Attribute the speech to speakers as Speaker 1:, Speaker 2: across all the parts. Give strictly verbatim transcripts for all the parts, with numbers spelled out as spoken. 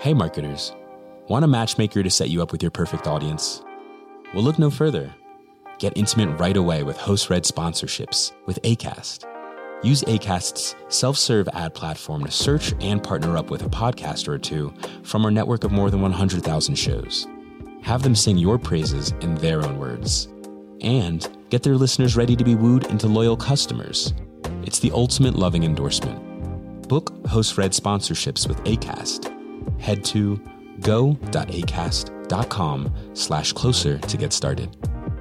Speaker 1: Hey marketers, want a matchmaker to set you up with your perfect audience? Well, look no further. Get intimate right away with host-read sponsorships with Acast. Use Acast's self-serve ad platform to search and partner up with a podcaster or two from our network of more than one hundred thousand shows. Have them sing your praises in their own words. And get their listeners ready to be wooed into loyal customers. It's the ultimate loving endorsement. Book host-read sponsorships with Acast. Head to go.acast.com slash closer to get started.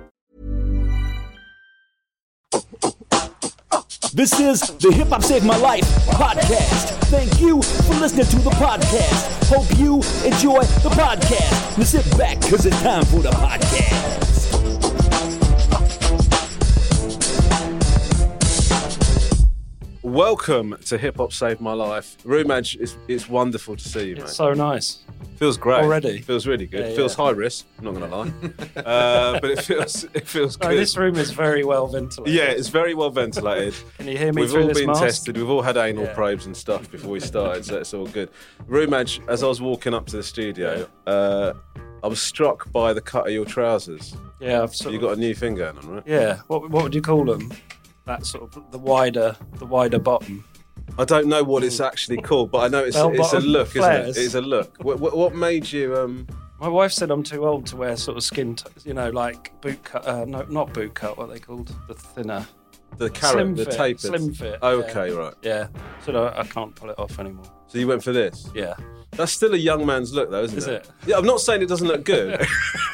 Speaker 2: This is the Hip Hop Saved My Life podcast. Thank you for listening to the podcast. Hope you enjoy the podcast. Now sit back, because it's time for the podcast.
Speaker 3: Welcome to Hip Hop Saved My Life. Rumaj, it's, it's wonderful to see you, mate.
Speaker 4: It's so nice.
Speaker 3: Feels great.
Speaker 4: Already.
Speaker 3: Feels really good.
Speaker 4: Yeah,
Speaker 3: It feels
Speaker 4: yeah.
Speaker 3: high risk, I'm not going to lie. uh, but it feels it feels
Speaker 4: No,
Speaker 3: good.
Speaker 4: this room is very well ventilated.
Speaker 3: Yeah, it's very well ventilated.
Speaker 4: Can you hear me
Speaker 3: We've
Speaker 4: through
Speaker 3: all
Speaker 4: this
Speaker 3: been
Speaker 4: mask?
Speaker 3: tested. We've all had anal
Speaker 4: Yeah.
Speaker 3: probes and stuff before we started, so it's all good. Rumaj, as I was walking up to the studio, uh, I was struck by the cut of your trousers.
Speaker 4: Yeah, I've sort
Speaker 3: You
Speaker 4: of,
Speaker 3: got a new thing going on, right?
Speaker 4: yeah. What what would you call them? That sort of the wider the wider bottom.
Speaker 3: I don't know what it's actually called, but I know it's,
Speaker 4: Bell
Speaker 3: it's a
Speaker 4: bottom
Speaker 3: look, isn't
Speaker 4: flares.
Speaker 3: it? It's a look. What, what, what made you... Um,
Speaker 4: My wife said I'm too old to wear sort of skin, t- you know, like boot cut. Uh, no, not boot cut. What are they called? The thinner.
Speaker 3: the carrot,
Speaker 4: Slim
Speaker 3: the
Speaker 4: fit,
Speaker 3: tapered?
Speaker 4: slim fit,
Speaker 3: Oh,
Speaker 4: yeah.
Speaker 3: okay, right.
Speaker 4: Yeah. So no, I can't pull it off anymore.
Speaker 3: So you went for this?
Speaker 4: Yeah.
Speaker 3: That's still a young man's look, though, isn't
Speaker 4: Is
Speaker 3: it?
Speaker 4: it?
Speaker 3: Yeah, I'm not saying it doesn't look good.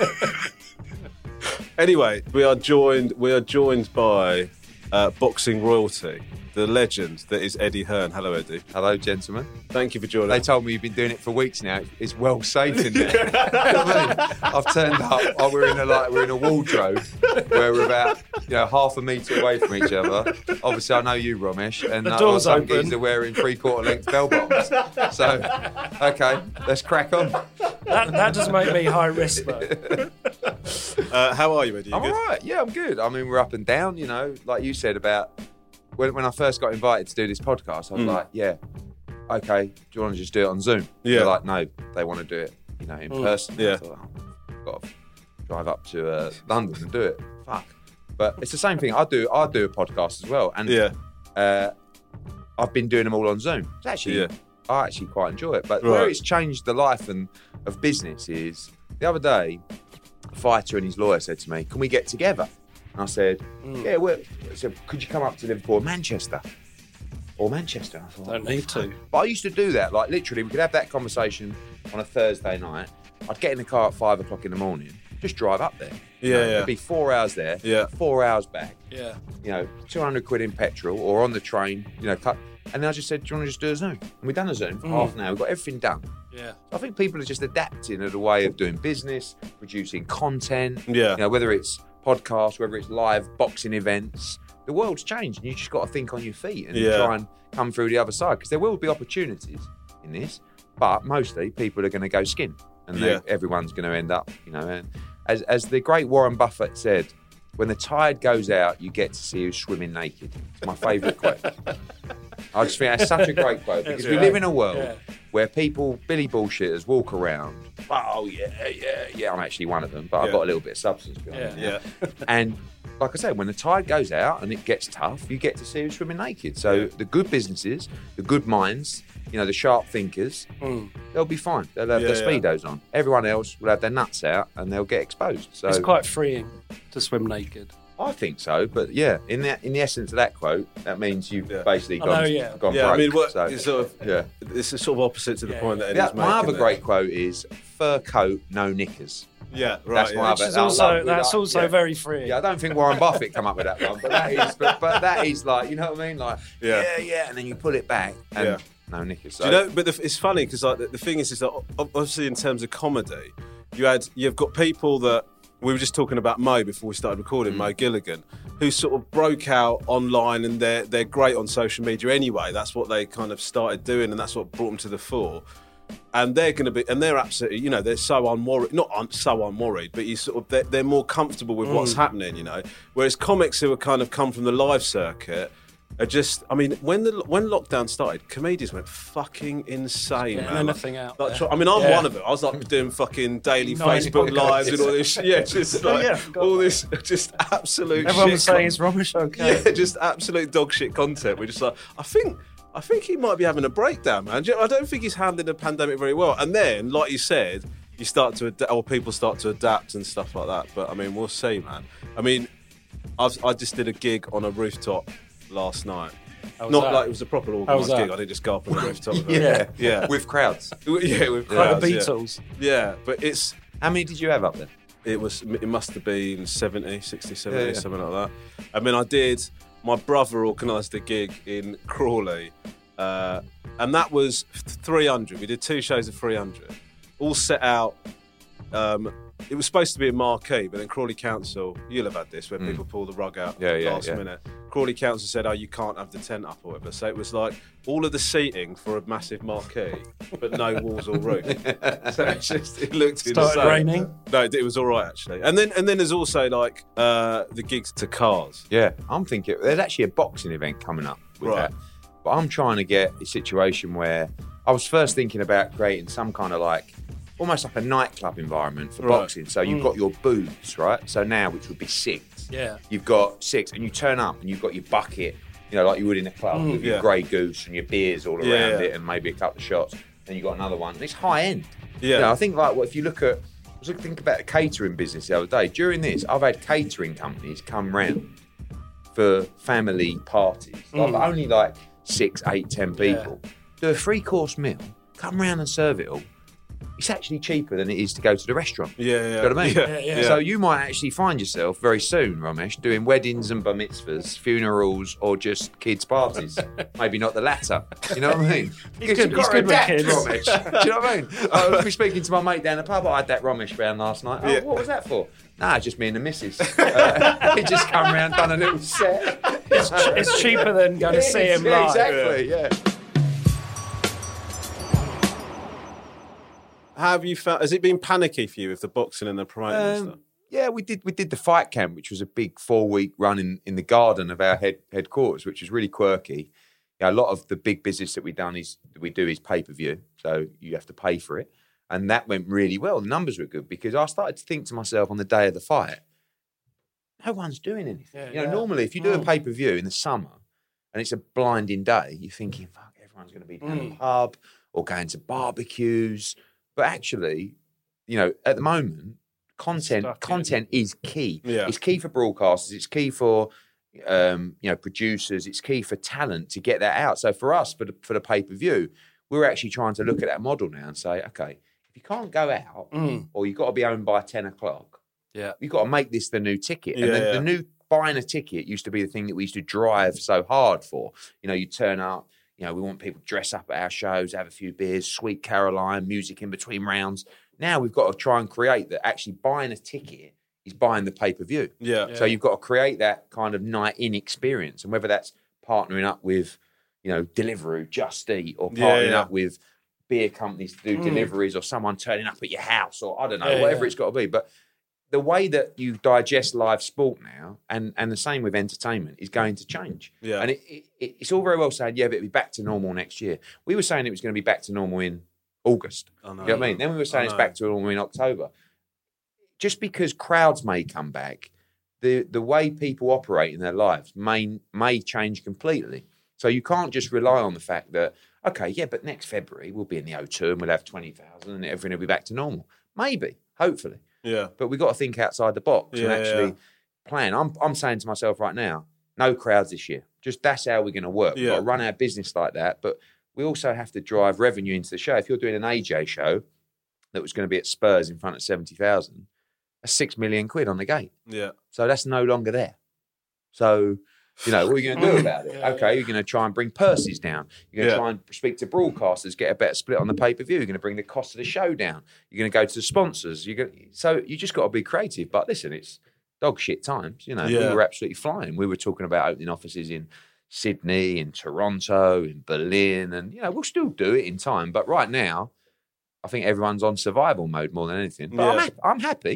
Speaker 3: Anyway, we are joined. We are joined by uh, boxing royalty, the legend that is Eddie Hearn. Hello, Eddie.
Speaker 5: Hello, gentlemen.
Speaker 3: Thank you for joining.
Speaker 5: They told me you've been doing it for weeks now. It's well safe in there. You know what I mean? I've turned up. Oh, we're in a like we're in a wardrobe where we're about you know half a metre away from each other. Obviously, I know you, Ramesh, and
Speaker 4: The
Speaker 5: uh,
Speaker 4: door's
Speaker 5: some
Speaker 4: open.
Speaker 5: geezers are wearing three-quarter length bell bottoms. So, okay, let's crack on.
Speaker 4: That that does make me high risk though.
Speaker 3: Uh, how are you, Eddie? You
Speaker 5: I'm
Speaker 3: good?
Speaker 5: all right. Yeah, I'm good. I mean, we're up and down. You know, like you said about when when I first got invited to do this podcast, I was
Speaker 3: Mm.
Speaker 5: like, yeah, okay. Do you want to just do it on Zoom?
Speaker 3: Yeah.
Speaker 5: They're like, no, they want to do it, you know, in
Speaker 4: Mm.
Speaker 5: person.
Speaker 3: Yeah.
Speaker 5: I thought, oh, I've got to drive up to uh, London and do it. Fuck. But it's the same thing. I do. I do a podcast as well, and
Speaker 3: Yeah.
Speaker 5: uh, I've been doing them all on Zoom. It's actually,
Speaker 3: Yeah.
Speaker 5: I actually quite enjoy it. But
Speaker 3: Right.
Speaker 5: where it's changed the life and of business is the other day, a fighter and his lawyer said to me, "Can we get together?" And I said,
Speaker 4: Mm.
Speaker 5: "Yeah." Well, I said, "Could you come up to Liverpool, or Manchester, or Manchester?" I thought,
Speaker 4: Don't need to.
Speaker 5: But I used to do that. Like literally, we could have that conversation on a Thursday night. I'd get in the car at five o'clock in the morning, just drive up there. You
Speaker 3: Yeah,
Speaker 5: know,
Speaker 3: yeah.
Speaker 5: It'd be four hours there,
Speaker 3: Yeah.
Speaker 5: four hours back.
Speaker 4: Yeah.
Speaker 5: You know, two hundred quid in petrol or on the train. You know, cut. And then I just said, "Do you want to just do a Zoom?" And we done a Zoom for
Speaker 4: Mm.
Speaker 5: half an hour. We got everything done.
Speaker 4: Yeah.
Speaker 5: I think people are just adapting to the way of doing business, producing content.
Speaker 3: Yeah.
Speaker 5: You know, whether it's podcasts, whether it's live boxing events, the world's changed, and you just got to think on your feet and
Speaker 3: Yeah.
Speaker 5: try and come through the other side, because there will be opportunities in this, but mostly people are going to go skin, and they-
Speaker 3: Yeah.
Speaker 5: everyone's going to end up, you know. And as as the great Warren Buffett said, when the tide goes out, you get to see who's swimming naked. It's my favourite quote. I just think that's such a great quote, because we
Speaker 4: Yeah.
Speaker 5: live in a world
Speaker 4: Yeah.
Speaker 5: where people, Billy bullshitters, walk around. Oh yeah, yeah, yeah. I'm actually one of them, but
Speaker 3: Yeah.
Speaker 5: I've got a little bit of substance behind me.
Speaker 3: Yeah.
Speaker 5: And like I said, when the tide goes out and it gets tough, you get to see who's swimming naked. So
Speaker 3: Yeah.
Speaker 5: the good businesses, the good minds, you know, the sharp thinkers,
Speaker 4: Mm.
Speaker 5: they'll be fine. They'll have
Speaker 3: Yeah,
Speaker 5: their
Speaker 3: yeah.
Speaker 5: speedos on. Everyone else will have their nuts out and they'll get exposed. So
Speaker 4: It's quite freeing to swim naked.
Speaker 5: I think so, but yeah, in the in the essence of that quote, that means you've
Speaker 3: Yeah.
Speaker 5: basically
Speaker 4: I
Speaker 5: gone,
Speaker 4: know, yeah.
Speaker 5: gone
Speaker 3: Yeah,
Speaker 5: broke.
Speaker 3: I mean, what
Speaker 5: so,
Speaker 3: it's sort of
Speaker 5: yeah.
Speaker 3: it's sort of opposite to the
Speaker 4: Yeah,
Speaker 3: point
Speaker 4: yeah.
Speaker 3: that
Speaker 5: Yeah,
Speaker 3: Eddie's
Speaker 5: my
Speaker 3: making
Speaker 5: other
Speaker 3: there.
Speaker 5: great quote is fur coat, no knickers.
Speaker 3: Yeah, right.
Speaker 5: That's
Speaker 3: yeah.
Speaker 5: my
Speaker 4: Which
Speaker 5: other-
Speaker 4: is
Speaker 5: I
Speaker 4: also
Speaker 5: love-
Speaker 4: that's
Speaker 5: like,
Speaker 4: also
Speaker 5: yeah.
Speaker 4: very freeing.
Speaker 5: Yeah, I don't think Warren Buffett come up with that one, but that is, but, but that is like, you know what I mean? Like,
Speaker 3: Yeah.
Speaker 5: yeah, yeah, and then you pull it back and
Speaker 3: Yeah.
Speaker 5: no knickers. So,
Speaker 3: Do you know? But the, it's funny because like the, the thing is, is that obviously in terms of comedy, you had you've got people that we were just talking about Mo before we started recording,
Speaker 5: Mm.
Speaker 3: Mo Gilligan, who sort of broke out online, and they're they're great on social media anyway. That's what they kind of started doing, and that's what brought them to the fore. And they're going to be, and they're absolutely, you know, they're so unworried, not un, so unworried, but you sort of, they're, they're more comfortable with what's happening, you know. Whereas comics who have kind of come from the live circuit, are just. I mean, when the when lockdown started, comedians went fucking insane,
Speaker 4: Getting
Speaker 3: man.
Speaker 4: anything out
Speaker 3: Like,
Speaker 4: there.
Speaker 3: I mean, I'm
Speaker 4: Yeah.
Speaker 3: one of them. I was like doing fucking daily
Speaker 4: ninety
Speaker 3: Facebook
Speaker 4: podcasts.
Speaker 3: lives and all this. Yeah, just
Speaker 4: Oh,
Speaker 3: like
Speaker 4: yeah, I forgot
Speaker 3: all
Speaker 4: about
Speaker 3: this, just absolute.
Speaker 4: Everyone
Speaker 3: shit
Speaker 4: was saying
Speaker 3: con-
Speaker 4: it's rubbish. Okay.
Speaker 3: Yeah, just absolute dog shit content. We're just like, I think, I think he might be having a breakdown, man. Do you know, I don't think he's handling the pandemic very well. And then, like you said, you start to adapt, or people start to adapt and stuff like that. But I mean, we'll see, man. I mean, I've, I just did a gig on a rooftop last night.
Speaker 4: How was
Speaker 3: Not
Speaker 4: that?
Speaker 3: like it was a proper
Speaker 4: was
Speaker 3: organised
Speaker 4: that?
Speaker 3: gig. I didn't just go up on the rooftop. of it.
Speaker 5: Yeah,
Speaker 3: yeah,
Speaker 5: with crowds.
Speaker 3: yeah, with
Speaker 4: Like
Speaker 3: crowds,
Speaker 4: the
Speaker 3: yeah.
Speaker 4: Beatles.
Speaker 3: Yeah, but it's
Speaker 5: How many did you have up there?
Speaker 3: it was it must have been seventy, sixty, seventy,
Speaker 5: Yeah, yeah.
Speaker 3: something like that. I mean, I did. My brother organised a gig in Crawley, uh, and that was three hundred. We did two shows of three hundred, all set out. Um, it was supposed to be a marquee, but then Crawley Council, you'll have had this, where people pull the rug out
Speaker 5: Yeah, yeah,
Speaker 3: last
Speaker 5: yeah.
Speaker 3: minute. Crawley Council said, oh, you can't have the tent up or whatever. So it was like all of the seating for a massive marquee, but no walls or roof. So it just, it looked
Speaker 4: Started
Speaker 3: insane.
Speaker 4: raining.
Speaker 3: No, it was all right, actually. And then and then there's also like uh, the gigs to cars.
Speaker 5: Yeah, I'm thinking there's actually a boxing event coming up with
Speaker 3: Right.
Speaker 5: that. But I'm trying to get a situation where I was first thinking about creating some kind of like almost like a nightclub environment for
Speaker 3: Right.
Speaker 5: boxing. So you've got your booths, right? So now, which would be six.
Speaker 4: Yeah.
Speaker 5: You've got six, and you turn up and you've got your bucket, you know, like you would in a club with your
Speaker 3: Yeah.
Speaker 5: Grey Goose and your beers all around
Speaker 3: Yeah, yeah.
Speaker 5: it, and maybe a couple of shots. Then you've got another one. And it's high end.
Speaker 3: Yeah.
Speaker 5: You know, I think like what if you look at, I was looking think about the catering business the other day. During this, I've had catering companies come round for family parties, like, but only like six, eight, ten people. Do a three course meal, come round and serve it all. It's actually cheaper than it is to go to the restaurant.
Speaker 3: Yeah, yeah.
Speaker 5: You know what I mean?
Speaker 3: Yeah,
Speaker 4: Yeah, yeah.
Speaker 5: So you might actually find yourself very soon, Ramesh, doing weddings and bar mitzvahs, funerals, or just kids' parties. Maybe not the latter. You know what I mean? Because
Speaker 4: good-
Speaker 5: you've
Speaker 4: he's
Speaker 5: got to
Speaker 4: good with
Speaker 5: adapt,
Speaker 4: kids.
Speaker 5: Ramesh. Do you know what I mean? I was speaking to my mate down the pub. I had that Ramesh round last night. Oh,
Speaker 3: Yeah.
Speaker 5: what was that for? Nah, just me and the missus. Uh, he just come round, done a little set.
Speaker 4: It's, it's cheaper than going to see him
Speaker 5: Yeah,
Speaker 4: live.
Speaker 5: Exactly, yeah.
Speaker 3: How have you found? Has it been panicky for you with the boxing and the promoting and
Speaker 5: Um,
Speaker 3: stuff?
Speaker 5: yeah, we did. We did the fight camp, which was a big four-week run in, in the garden of our head headquarters, which was really quirky. Yeah, a lot of the big business that we done is we do is pay per view, so you have to pay for it, and that went really well. The numbers were good because I started to think to myself on the day of the fight, no one's doing anything.
Speaker 4: Yeah,
Speaker 5: you know,
Speaker 4: yeah.
Speaker 5: normally if you do a
Speaker 4: Mm.
Speaker 5: pay per view in the summer and it's a blinding day, you're thinking, fuck, everyone's going to be down the pub or going to barbecues. But actually, you know, at the moment, content
Speaker 4: Stuck in.
Speaker 5: content is key.
Speaker 3: Yeah.
Speaker 5: It's key for broadcasters. It's key for um, you know producers. It's key for talent to get that out. So for us, for the for the pay per view, we're actually trying to look at that model now and say, okay, if you can't go out
Speaker 4: Mm.
Speaker 5: or you've got to be home by ten o'clock,
Speaker 4: Yeah.
Speaker 5: you've got to make this the new ticket. And
Speaker 3: Yeah,
Speaker 5: the,
Speaker 3: yeah.
Speaker 5: the new buying a ticket used to be the thing that we used to drive so hard for. You know, you turn up. You know, we want people to dress up at our shows, have a few beers, Sweet Caroline, music in between rounds. Now we've got to try and create that actually buying a ticket is buying the pay-per-view.
Speaker 3: Yeah.
Speaker 5: So you've got to create that kind of night-in experience. And whether that's partnering up with, you know, Deliveroo, Just Eat, or
Speaker 3: Yeah,
Speaker 5: partnering
Speaker 3: yeah.
Speaker 5: up with beer companies to do
Speaker 4: Mm.
Speaker 5: deliveries or someone turning up at your house or I don't know,
Speaker 4: Yeah,
Speaker 5: whatever
Speaker 4: yeah.
Speaker 5: it's got to be. But the way that you digest live sport now, and, and the same with entertainment, is going to change.
Speaker 3: Yeah.
Speaker 5: And it, it, it's all very well saying, yeah, but it'll be back to normal next year. We were saying it was going to be back to normal in August.
Speaker 3: I know.
Speaker 5: You know what I mean? Then we were saying
Speaker 3: I
Speaker 5: it's
Speaker 3: know.
Speaker 5: back to normal in October. Just because crowds may come back, the, the way people operate in their lives may, may change completely. So you can't just rely on the fact that, okay, yeah, but next February we'll be in the O two and we'll have twenty thousand and everything will be back to normal. Maybe, hopefully.
Speaker 3: Yeah.
Speaker 5: But we've got to think outside the box and
Speaker 3: Yeah,
Speaker 5: actually
Speaker 3: yeah.
Speaker 5: plan. I'm I'm saying to myself right now, no crowds this year. Just that's how we're going to work. We've
Speaker 3: Yeah.
Speaker 5: got to run our business like that. But we also have to drive revenue into the show. If you're doing an A J show that was going to be at Spurs in front of seventy thousand, that's six million quid on the gate.
Speaker 3: Yeah.
Speaker 5: So that's no longer there. So, you know, what are you going to do about it?
Speaker 4: Yeah,
Speaker 5: Okay, you're going to try and bring purses down. You're going to
Speaker 3: Yeah.
Speaker 5: try and speak to broadcasters, get a better split on the pay-per-view. You're going to bring the cost of the show down. You're going to go to the sponsors. You're going to, so you just got to be creative. But listen, it's dog shit times. You know,
Speaker 3: Yeah.
Speaker 5: we were absolutely flying. We were talking about opening offices in Sydney, in Toronto, in Berlin, and, you know, we'll still do it in time. But right now, I think everyone's on survival mode more than anything. But I'm,
Speaker 3: Yeah.
Speaker 5: hap- I'm happy.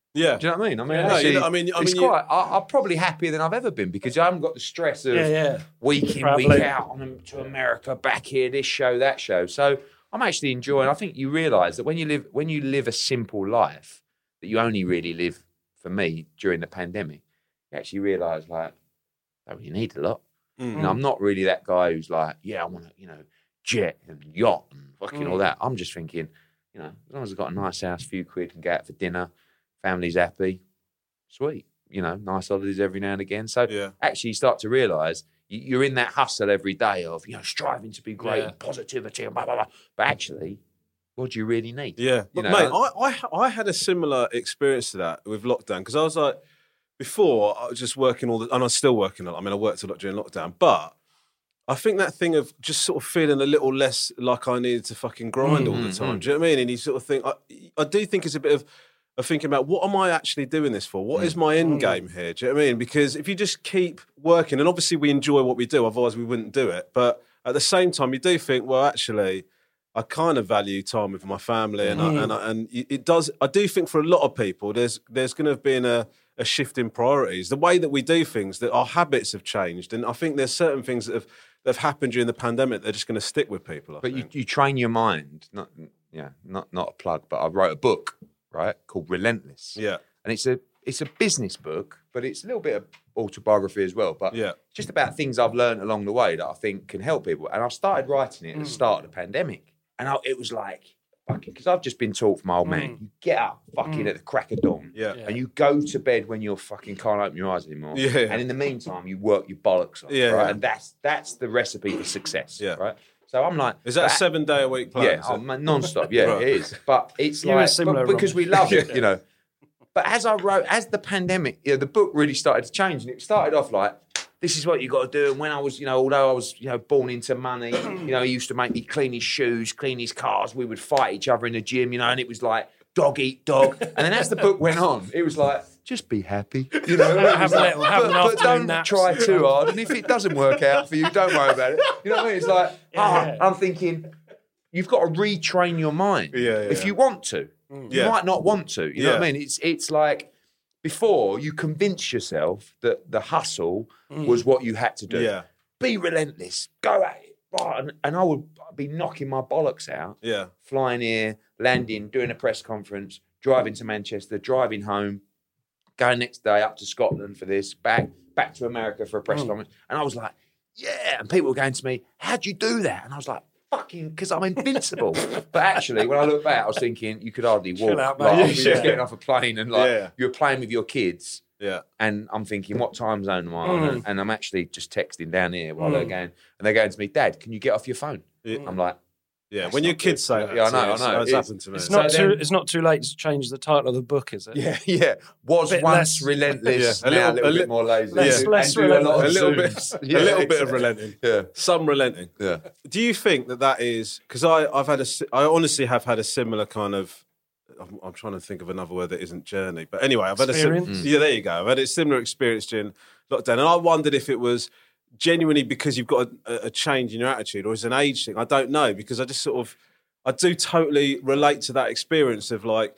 Speaker 3: Yeah.
Speaker 5: Do you know what I mean? I mean,
Speaker 3: Yeah. No,
Speaker 5: actually,
Speaker 3: you know, I mean- I
Speaker 5: it's
Speaker 3: mean, you-
Speaker 5: quite. I, I'm probably happier than I've ever been because I haven't got the stress of
Speaker 4: Yeah, yeah.
Speaker 5: week in, week
Speaker 4: Travelling.
Speaker 5: out on to America, back here, this show, that show. So I'm actually enjoying. I think you realise that when you live when you live a simple life, that you only really live, for me, during the pandemic, you actually realise like, I don't really need a lot.
Speaker 3: Mm.
Speaker 5: You know, I'm not really that guy who's like, yeah, I want to, you know, jet and yacht and fucking all that. I'm just thinking, you know, as long as I've got a nice house, few quid, can go out for dinner, family's happy, sweet. You know, nice holidays every now and again. So
Speaker 3: Yeah.
Speaker 5: actually you start to realise you- you're in that hustle every day of, you know, striving to be great
Speaker 4: Yeah.
Speaker 5: and positivity and blah, blah, blah. But actually, what do you really need?
Speaker 3: Yeah,
Speaker 5: You
Speaker 3: but
Speaker 5: know,
Speaker 3: mate, I, I I had a similar experience to that with lockdown because I was like, before I was just working all the, and I was still working a lot. I mean, I worked a lot during lockdown, but I think that thing of just sort of feeling a little less like I needed to fucking grind all the time. Do you know what I mean? And you sort of think, I, I do think it's a bit of, of thinking about what am I actually doing this for? What is my end game here? Do you know what I mean? Because if you just keep working, and obviously we enjoy what we do, otherwise we wouldn't do it. But at the same time, you do think, well, actually, I kind of value time with my family, and I, and I, and it does. I do think for a lot of people, there's there's going to have been a, a shift in priorities, the way that we do things, that our habits have changed, and I think there's certain things that have that have happened during the pandemic. They're just going to stick with people. I
Speaker 5: But you,
Speaker 3: think.
Speaker 5: you train your mind, not yeah, not not a plug, but I wrote a book, right, called Relentless.
Speaker 3: yeah,
Speaker 5: And it's a it's a business book, but it's a little bit of autobiography as well. But
Speaker 3: Yeah.
Speaker 5: just about things I've learned along the way that I think can help people. And I started writing it at the start of the pandemic. And I, it was like, fucking, because I've just been taught from my old man, you get up fucking at the crack of dawn.
Speaker 3: Yeah.
Speaker 5: And you go to bed when you're fucking can't open your eyes anymore.
Speaker 3: Yeah.
Speaker 5: And in the meantime, you work your bollocks off.
Speaker 3: Yeah,
Speaker 5: Right.
Speaker 3: yeah.
Speaker 5: And that's that's the recipe for success.
Speaker 3: Yeah.
Speaker 5: Right. So I'm like,
Speaker 3: is that a
Speaker 5: but-
Speaker 3: seven day a week plan?
Speaker 5: yeah,
Speaker 3: is
Speaker 5: oh,
Speaker 3: it?
Speaker 5: man, non-stop. Yeah,
Speaker 3: Right.
Speaker 5: it is. But it's
Speaker 4: You were
Speaker 5: like
Speaker 4: similar,
Speaker 5: but because
Speaker 4: Rob.
Speaker 5: we love it, you know. But as I wrote, as the pandemic, you know, the book really started to change, and it started off like, this is what you got to do. And when I was, you know, although I was, you know, born into money, you know, he used to make me clean his shoes, clean his cars. We would fight each other in the gym, you know, and it was like dog eat dog. And then as the book went on, it was like, just be happy, you know. It was
Speaker 4: Have a
Speaker 5: like,
Speaker 4: little- have
Speaker 5: but,
Speaker 4: an
Speaker 5: but
Speaker 4: afternoon
Speaker 5: don't
Speaker 4: nap.
Speaker 5: try too hard. And if it doesn't work out for you, don't worry about it. You know what I mean? It's like,
Speaker 4: Yeah.
Speaker 5: ah, I'm thinking, you've got to retrain your mind.
Speaker 3: Yeah, yeah,
Speaker 5: if
Speaker 3: yeah.
Speaker 5: you want to. You
Speaker 3: Yeah.
Speaker 5: might not want to. You know what I
Speaker 3: Yeah.
Speaker 5: mean? It's it's like before you convince yourself that the hustle was what you had to do.
Speaker 3: Yeah.
Speaker 5: Be relentless. Go at it. Right. And, and I would be knocking my bollocks out,
Speaker 3: Yeah,
Speaker 5: flying here, landing, doing a press conference, driving to Manchester, driving home, going next day up to Scotland for this, back back to America for a press conference. And I was like, yeah. And people were going to me, how'd you do that? And I was like, fucking, because I'm invincible. But actually, when I look back, I was thinking, you could hardly walk.
Speaker 4: out,
Speaker 5: Like,
Speaker 4: mate.
Speaker 5: I was just
Speaker 3: Yeah.
Speaker 5: getting off a plane and like,
Speaker 3: Yeah.
Speaker 5: you were playing with your kids.
Speaker 3: yeah,
Speaker 5: And I'm thinking, what time zone am I on? And, and I'm actually just texting down here while they're going, and they're going to me, Dad, can you get off your phone?
Speaker 3: Yeah.
Speaker 5: I'm like,
Speaker 3: yeah.
Speaker 5: That's
Speaker 3: When your
Speaker 5: not
Speaker 3: kids
Speaker 5: good.
Speaker 3: say that,
Speaker 5: Yeah, I
Speaker 3: to
Speaker 5: know,
Speaker 3: you,
Speaker 5: I
Speaker 3: it's-
Speaker 5: know.
Speaker 3: It's
Speaker 5: It's-
Speaker 3: happened to me.
Speaker 4: It's
Speaker 5: So
Speaker 4: not
Speaker 5: then-
Speaker 4: too. It's not too late to change the title of the book, is it?
Speaker 5: yeah, yeah. Was
Speaker 4: Bit
Speaker 5: once
Speaker 4: less-
Speaker 5: relentless,
Speaker 3: Yeah, a
Speaker 5: now
Speaker 3: little-
Speaker 5: a little
Speaker 3: a
Speaker 5: bit
Speaker 3: li-
Speaker 5: more lazy.
Speaker 4: less-
Speaker 5: And
Speaker 4: less
Speaker 5: do a lot of
Speaker 3: a little
Speaker 5: Zooms.
Speaker 3: bit,
Speaker 5: Yeah,
Speaker 3: a little bit of
Speaker 5: exactly.
Speaker 3: relenting.
Speaker 5: Yeah,
Speaker 3: Some relenting.
Speaker 5: yeah.
Speaker 3: Do you think that that is because I I've had a si- I honestly have had a similar kind of I'm, I'm trying to think of another word that isn't journey, but anyway, I've had a sim-
Speaker 4: Experience?
Speaker 3: yeah, there you go. I've had a similar experience during lockdown, and I wondered if it was genuinely because you've got a, a change in your attitude, or is it an age thing? I don't know, because I just sort of I do totally relate to that experience of like.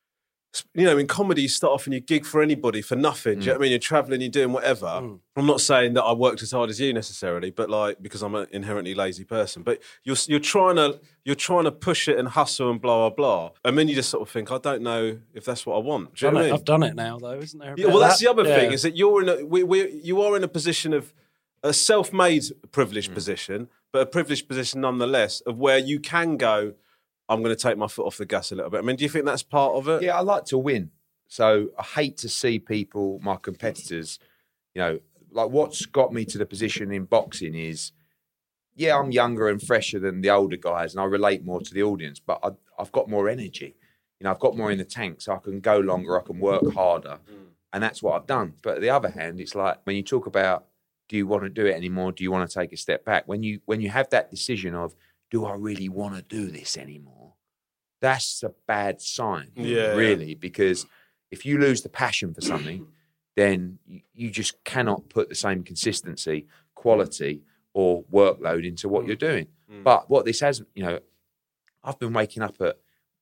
Speaker 3: You know, in comedy, you start off and you gig for anybody for nothing. Do you know what I mean? You're traveling, you're doing whatever. I'm not saying that I worked as hard as you necessarily, but like because I'm an inherently lazy person. But you're you're trying to you're trying to push it and hustle and blah blah blah, and then you just sort of think, I don't know if that's what I want. Do you
Speaker 4: Done
Speaker 3: know what I
Speaker 4: it.
Speaker 3: mean?
Speaker 4: I've done it now, though, isn't there? a
Speaker 3: Yeah,
Speaker 4: bit
Speaker 3: well,
Speaker 4: of
Speaker 3: that's
Speaker 4: that?
Speaker 3: the other
Speaker 4: Yeah.
Speaker 3: thing is that you're in a we, we you are in a position of a self-made privileged position, but a privileged position nonetheless of where you can go. I'm going to take my foot off the gas a little bit. I mean, do you think that's part of it?
Speaker 5: Yeah, I like to win. So I hate to see people, my competitors, you know, like what's got me to the position in boxing is, yeah, I'm younger and fresher than the older guys and I relate more to the audience, but I, I've got more energy. You know, I've got more in the tank, so I can go longer, I can work harder. And that's what I've done. But on the other hand, it's like when you talk about, do you want to do it anymore? Do you want to take a step back? When you when you have that decision of, do I really want to do this anymore? That's a bad sign,
Speaker 3: Yeah.
Speaker 5: really, because if you lose the passion for something, then you, you just cannot put the same consistency, quality, or workload into what you're doing. But what this has, you know, I've been waking up at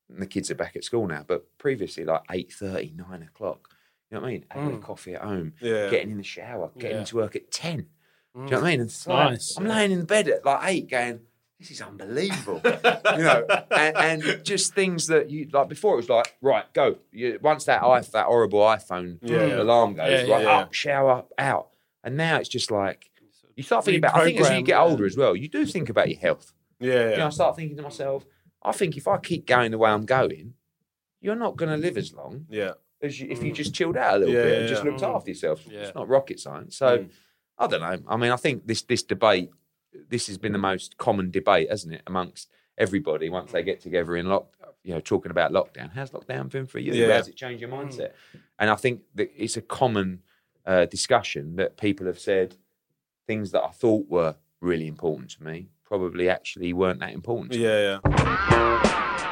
Speaker 5: the kids are back at school now, but previously like eight thirty, nine o'clock. You know what I mean? Having mm. a coffee at home,
Speaker 3: yeah.
Speaker 5: getting in the shower, getting
Speaker 4: yeah.
Speaker 5: to work at ten.
Speaker 4: Mm.
Speaker 5: Do you know what I mean? And it's like,
Speaker 4: nice.
Speaker 5: I'm laying in bed at like eight going, this is unbelievable. you know, and, and just things that you, like before it was like, right, go. You, once that, that horrible iPhone
Speaker 3: yeah.
Speaker 5: alarm goes,
Speaker 4: yeah,
Speaker 5: right,
Speaker 3: yeah.
Speaker 5: up, shower, out. And now it's just like, you start thinking about, I think as you get older as well, you do think about your health.
Speaker 3: Yeah, yeah.
Speaker 5: You know, I start thinking to myself, I think if I keep going the way I'm going, you're not going to live as long
Speaker 3: yeah.
Speaker 5: as you, if you just chilled out a little
Speaker 3: yeah,
Speaker 5: bit
Speaker 3: yeah,
Speaker 5: and just
Speaker 3: yeah.
Speaker 5: looked after yourself.
Speaker 4: Yeah.
Speaker 5: It's not rocket science. So,
Speaker 3: Mm.
Speaker 5: I don't know. I mean, I think this this debate, this has been the most common debate, hasn't it, amongst everybody once they get together in lock, you know, talking about lockdown. How's lockdown been for you?
Speaker 3: Yeah.
Speaker 5: How's it changed your mindset? And I think that it's a common uh, discussion that people have said things that I thought were really important to me probably actually weren't that important to me.
Speaker 3: Yeah, yeah.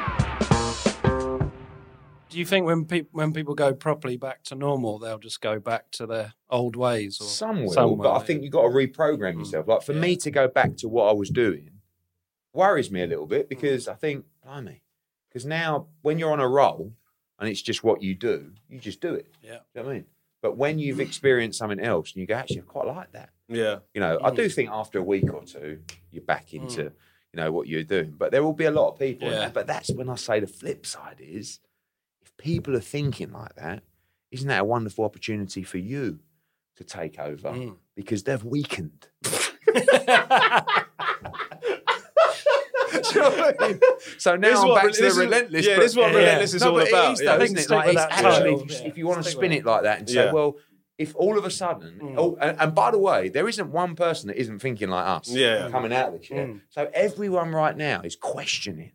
Speaker 4: Do you think when people when people go properly back to normal, they'll just go back to their old ways? Or
Speaker 5: Some will,
Speaker 4: some
Speaker 5: but I
Speaker 4: will,
Speaker 5: think you've got to reprogram yourself. Like for
Speaker 4: Yeah.
Speaker 5: me to go back to what I was doing worries me a little bit because I think, blimey, because now when you're on a roll and it's just what you do, you just do it.
Speaker 4: Yeah.
Speaker 5: Do you know what I mean? But when you've experienced something else and you go, actually, I quite like that.
Speaker 3: Yeah.
Speaker 5: You know, I do think after a week or two, you're back into, you know, what you're doing. But there will be a lot of people.
Speaker 4: Yeah.
Speaker 5: Yeah. But that's when I say the flip side is, if people are thinking like that, isn't that a wonderful opportunity for you to take over?
Speaker 4: Mm.
Speaker 5: Because they've weakened. Do you know what I mean? So now
Speaker 3: This is
Speaker 5: I'm
Speaker 3: what
Speaker 5: back
Speaker 3: re-
Speaker 5: to
Speaker 3: this
Speaker 5: the
Speaker 3: is-
Speaker 5: relentless.
Speaker 3: yeah,
Speaker 5: but-
Speaker 3: this is what relentless is
Speaker 5: No,
Speaker 3: all
Speaker 5: but it
Speaker 3: about,
Speaker 5: is,
Speaker 3: yeah.
Speaker 5: though,
Speaker 4: I
Speaker 5: isn't
Speaker 4: think
Speaker 5: it?
Speaker 4: stick
Speaker 5: Like,
Speaker 4: with
Speaker 5: it's
Speaker 4: that
Speaker 5: actually,
Speaker 4: title,
Speaker 5: if,
Speaker 4: yeah.
Speaker 5: if you want to
Speaker 4: Stick
Speaker 5: spin
Speaker 4: with
Speaker 5: it like that and say,
Speaker 3: Yeah.
Speaker 5: well, if all of a sudden, oh, and, and by the way, there isn't one person that isn't thinking like us
Speaker 3: Yeah.
Speaker 5: coming out of the chair.
Speaker 4: Mm.
Speaker 5: So everyone right now is questioning,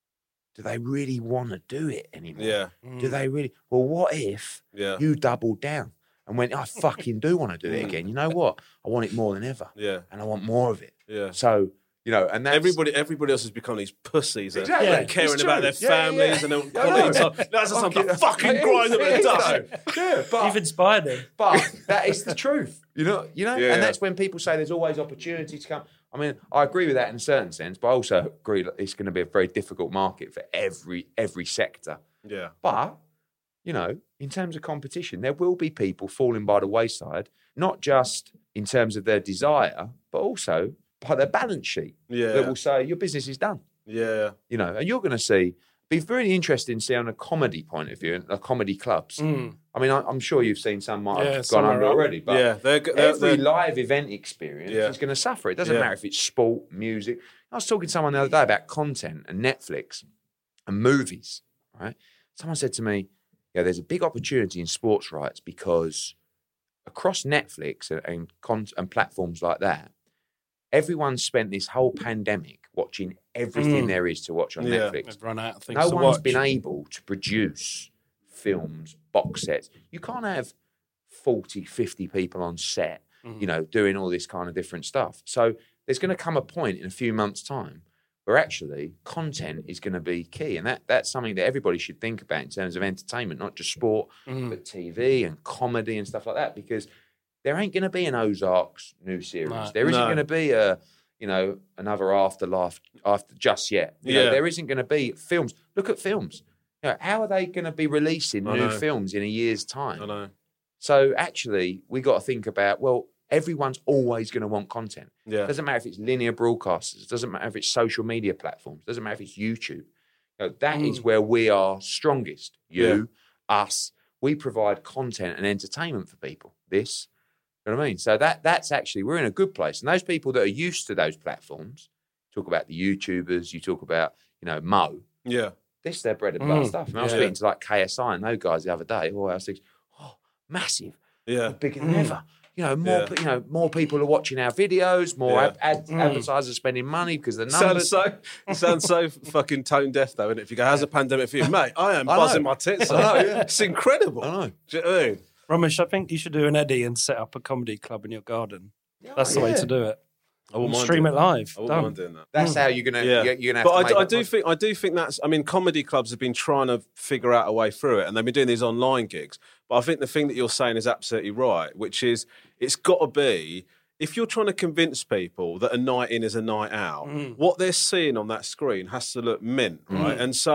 Speaker 5: do they really want to do it anymore?
Speaker 3: Yeah.
Speaker 5: Do they really? Well, what if
Speaker 3: Yeah.
Speaker 5: you doubled down and went, I fucking do want to do it again. You know what? I want it more than ever.
Speaker 3: Yeah.
Speaker 5: And I want more of it.
Speaker 3: Yeah.
Speaker 5: So, you know, and that's...
Speaker 3: Everybody, everybody else has become these pussies. that
Speaker 5: Exactly.
Speaker 3: are
Speaker 5: Yeah,
Speaker 3: caring
Speaker 5: it's
Speaker 3: about
Speaker 5: true.
Speaker 3: their
Speaker 5: Yeah,
Speaker 3: families
Speaker 5: yeah.
Speaker 3: and their
Speaker 5: Yeah, I
Speaker 3: quality
Speaker 5: know.
Speaker 3: time. That's just
Speaker 5: Fucking-
Speaker 3: something fucking
Speaker 5: it is,
Speaker 3: grind them
Speaker 5: it
Speaker 3: to
Speaker 5: is,
Speaker 3: dust.
Speaker 5: though. Yeah, but...
Speaker 4: You've inspired them.
Speaker 5: But that is the truth, you know. You know,
Speaker 3: Yeah.
Speaker 5: and that's when people say there's always opportunity to come. I mean, I agree with that in a certain sense, but I also agree that it's going to be a very difficult market for every every sector.
Speaker 3: Yeah.
Speaker 5: But you know, in terms of competition, there will be people falling by the wayside, not just in terms of their desire, but also by their balance sheet.
Speaker 3: Yeah.
Speaker 5: That will say your business is done.
Speaker 3: Yeah.
Speaker 5: You know, and you're going to see. Be very interesting to see on a comedy point of view, and the comedy clubs.
Speaker 4: Mm.
Speaker 5: I mean, I, I'm sure you've seen some might
Speaker 4: Yeah,
Speaker 5: have
Speaker 4: some
Speaker 5: gone
Speaker 4: are
Speaker 5: under
Speaker 4: up.
Speaker 5: already, but
Speaker 3: Yeah. They're, they're,
Speaker 5: every
Speaker 3: they're,
Speaker 5: live event experience
Speaker 3: Yeah.
Speaker 5: is going to suffer. It doesn't
Speaker 3: Yeah.
Speaker 5: matter if it's sport, music. I was talking to someone the other day about content and Netflix and movies, right? Someone said to me, yeah, there's a big opportunity in sports rights because across Netflix and, and, con- and platforms like that, everyone spent this whole pandemic watching everything
Speaker 4: Mm.
Speaker 5: there is to watch on
Speaker 3: Yeah.
Speaker 5: Netflix.
Speaker 4: They've run out of things
Speaker 5: No
Speaker 4: to
Speaker 5: one's
Speaker 4: watch.
Speaker 5: been able to produce films, box sets. You can't have forty, fifty people on set,
Speaker 4: Mm.
Speaker 5: you know, doing all this kind of different stuff. So there's going to come a point in a few months' time where actually content is going to be key. And that that's something that everybody should think about in terms of entertainment, not just sport,
Speaker 4: Mm.
Speaker 5: but T V and comedy and stuff like that, because there ain't going to be an Ozarks new series.
Speaker 4: No.
Speaker 5: There isn't
Speaker 3: No.
Speaker 5: going to be a, you know, another Afterlife after just yet. You know,
Speaker 3: Yeah.
Speaker 5: there isn't going to be films. Look at films. You know, how are they going to be releasing
Speaker 3: I
Speaker 5: new
Speaker 3: know.
Speaker 5: films in a year's time?
Speaker 3: I know.
Speaker 5: So actually, we got to think about, well, everyone's always going to want content.
Speaker 3: Yeah.
Speaker 5: Doesn't matter if it's linear broadcasters. Doesn't matter if it's social media platforms. Doesn't matter if it's YouTube. You know, that is where we are strongest. You, us, we provide content and entertainment for people. This, you know what I mean? So that that's actually, we're in a good place. And those people that are used to those platforms, talk about the YouTubers, you talk about, you know, Mo,
Speaker 3: Yeah.
Speaker 5: this is their bread and butter
Speaker 4: Mm,
Speaker 5: stuff. I, mean, I was
Speaker 3: yeah.
Speaker 5: speaking to like K S I and those guys the other day. Oh, I was thinking, oh, massive,
Speaker 3: Yeah.
Speaker 5: bigger than ever. You know, more
Speaker 3: Yeah.
Speaker 5: pe- you know, more people are watching our videos. More
Speaker 3: Yeah.
Speaker 5: ad- ad-
Speaker 4: Mm.
Speaker 5: advertisers spending money because the
Speaker 3: Sounds
Speaker 5: numbers.
Speaker 3: so sounds so fucking tone deaf though, isn't it? If you go, how's a pandemic for you, mate? I am
Speaker 5: I know.
Speaker 3: buzzing my tits
Speaker 5: I
Speaker 3: off.
Speaker 5: know, yeah.
Speaker 3: It's incredible.
Speaker 5: I know.
Speaker 3: Do you know what I mean?
Speaker 4: Ramesh, I think you should do an Eddie and set up a comedy club in your garden. That's the
Speaker 5: yeah.
Speaker 4: way to do it.
Speaker 3: I wouldn't mind
Speaker 4: Stream
Speaker 3: doing
Speaker 4: it
Speaker 3: that.
Speaker 4: live.
Speaker 3: I wouldn't
Speaker 4: Done.
Speaker 3: mind doing that.
Speaker 5: That's how you're gonna.
Speaker 3: Yeah,
Speaker 5: You're, you're gonna have
Speaker 3: but
Speaker 5: to
Speaker 3: I,
Speaker 5: make
Speaker 3: I
Speaker 5: up
Speaker 3: do
Speaker 5: my-
Speaker 3: think I do think that's. I mean, comedy clubs have been trying to figure out a way through it, and they've been doing these online gigs. But I think the thing that you're saying is absolutely right, which is it's got to be. If you're trying to convince people that a night in is a night out,
Speaker 4: Mm.
Speaker 3: what they're seeing on that screen has to look mint, right? And so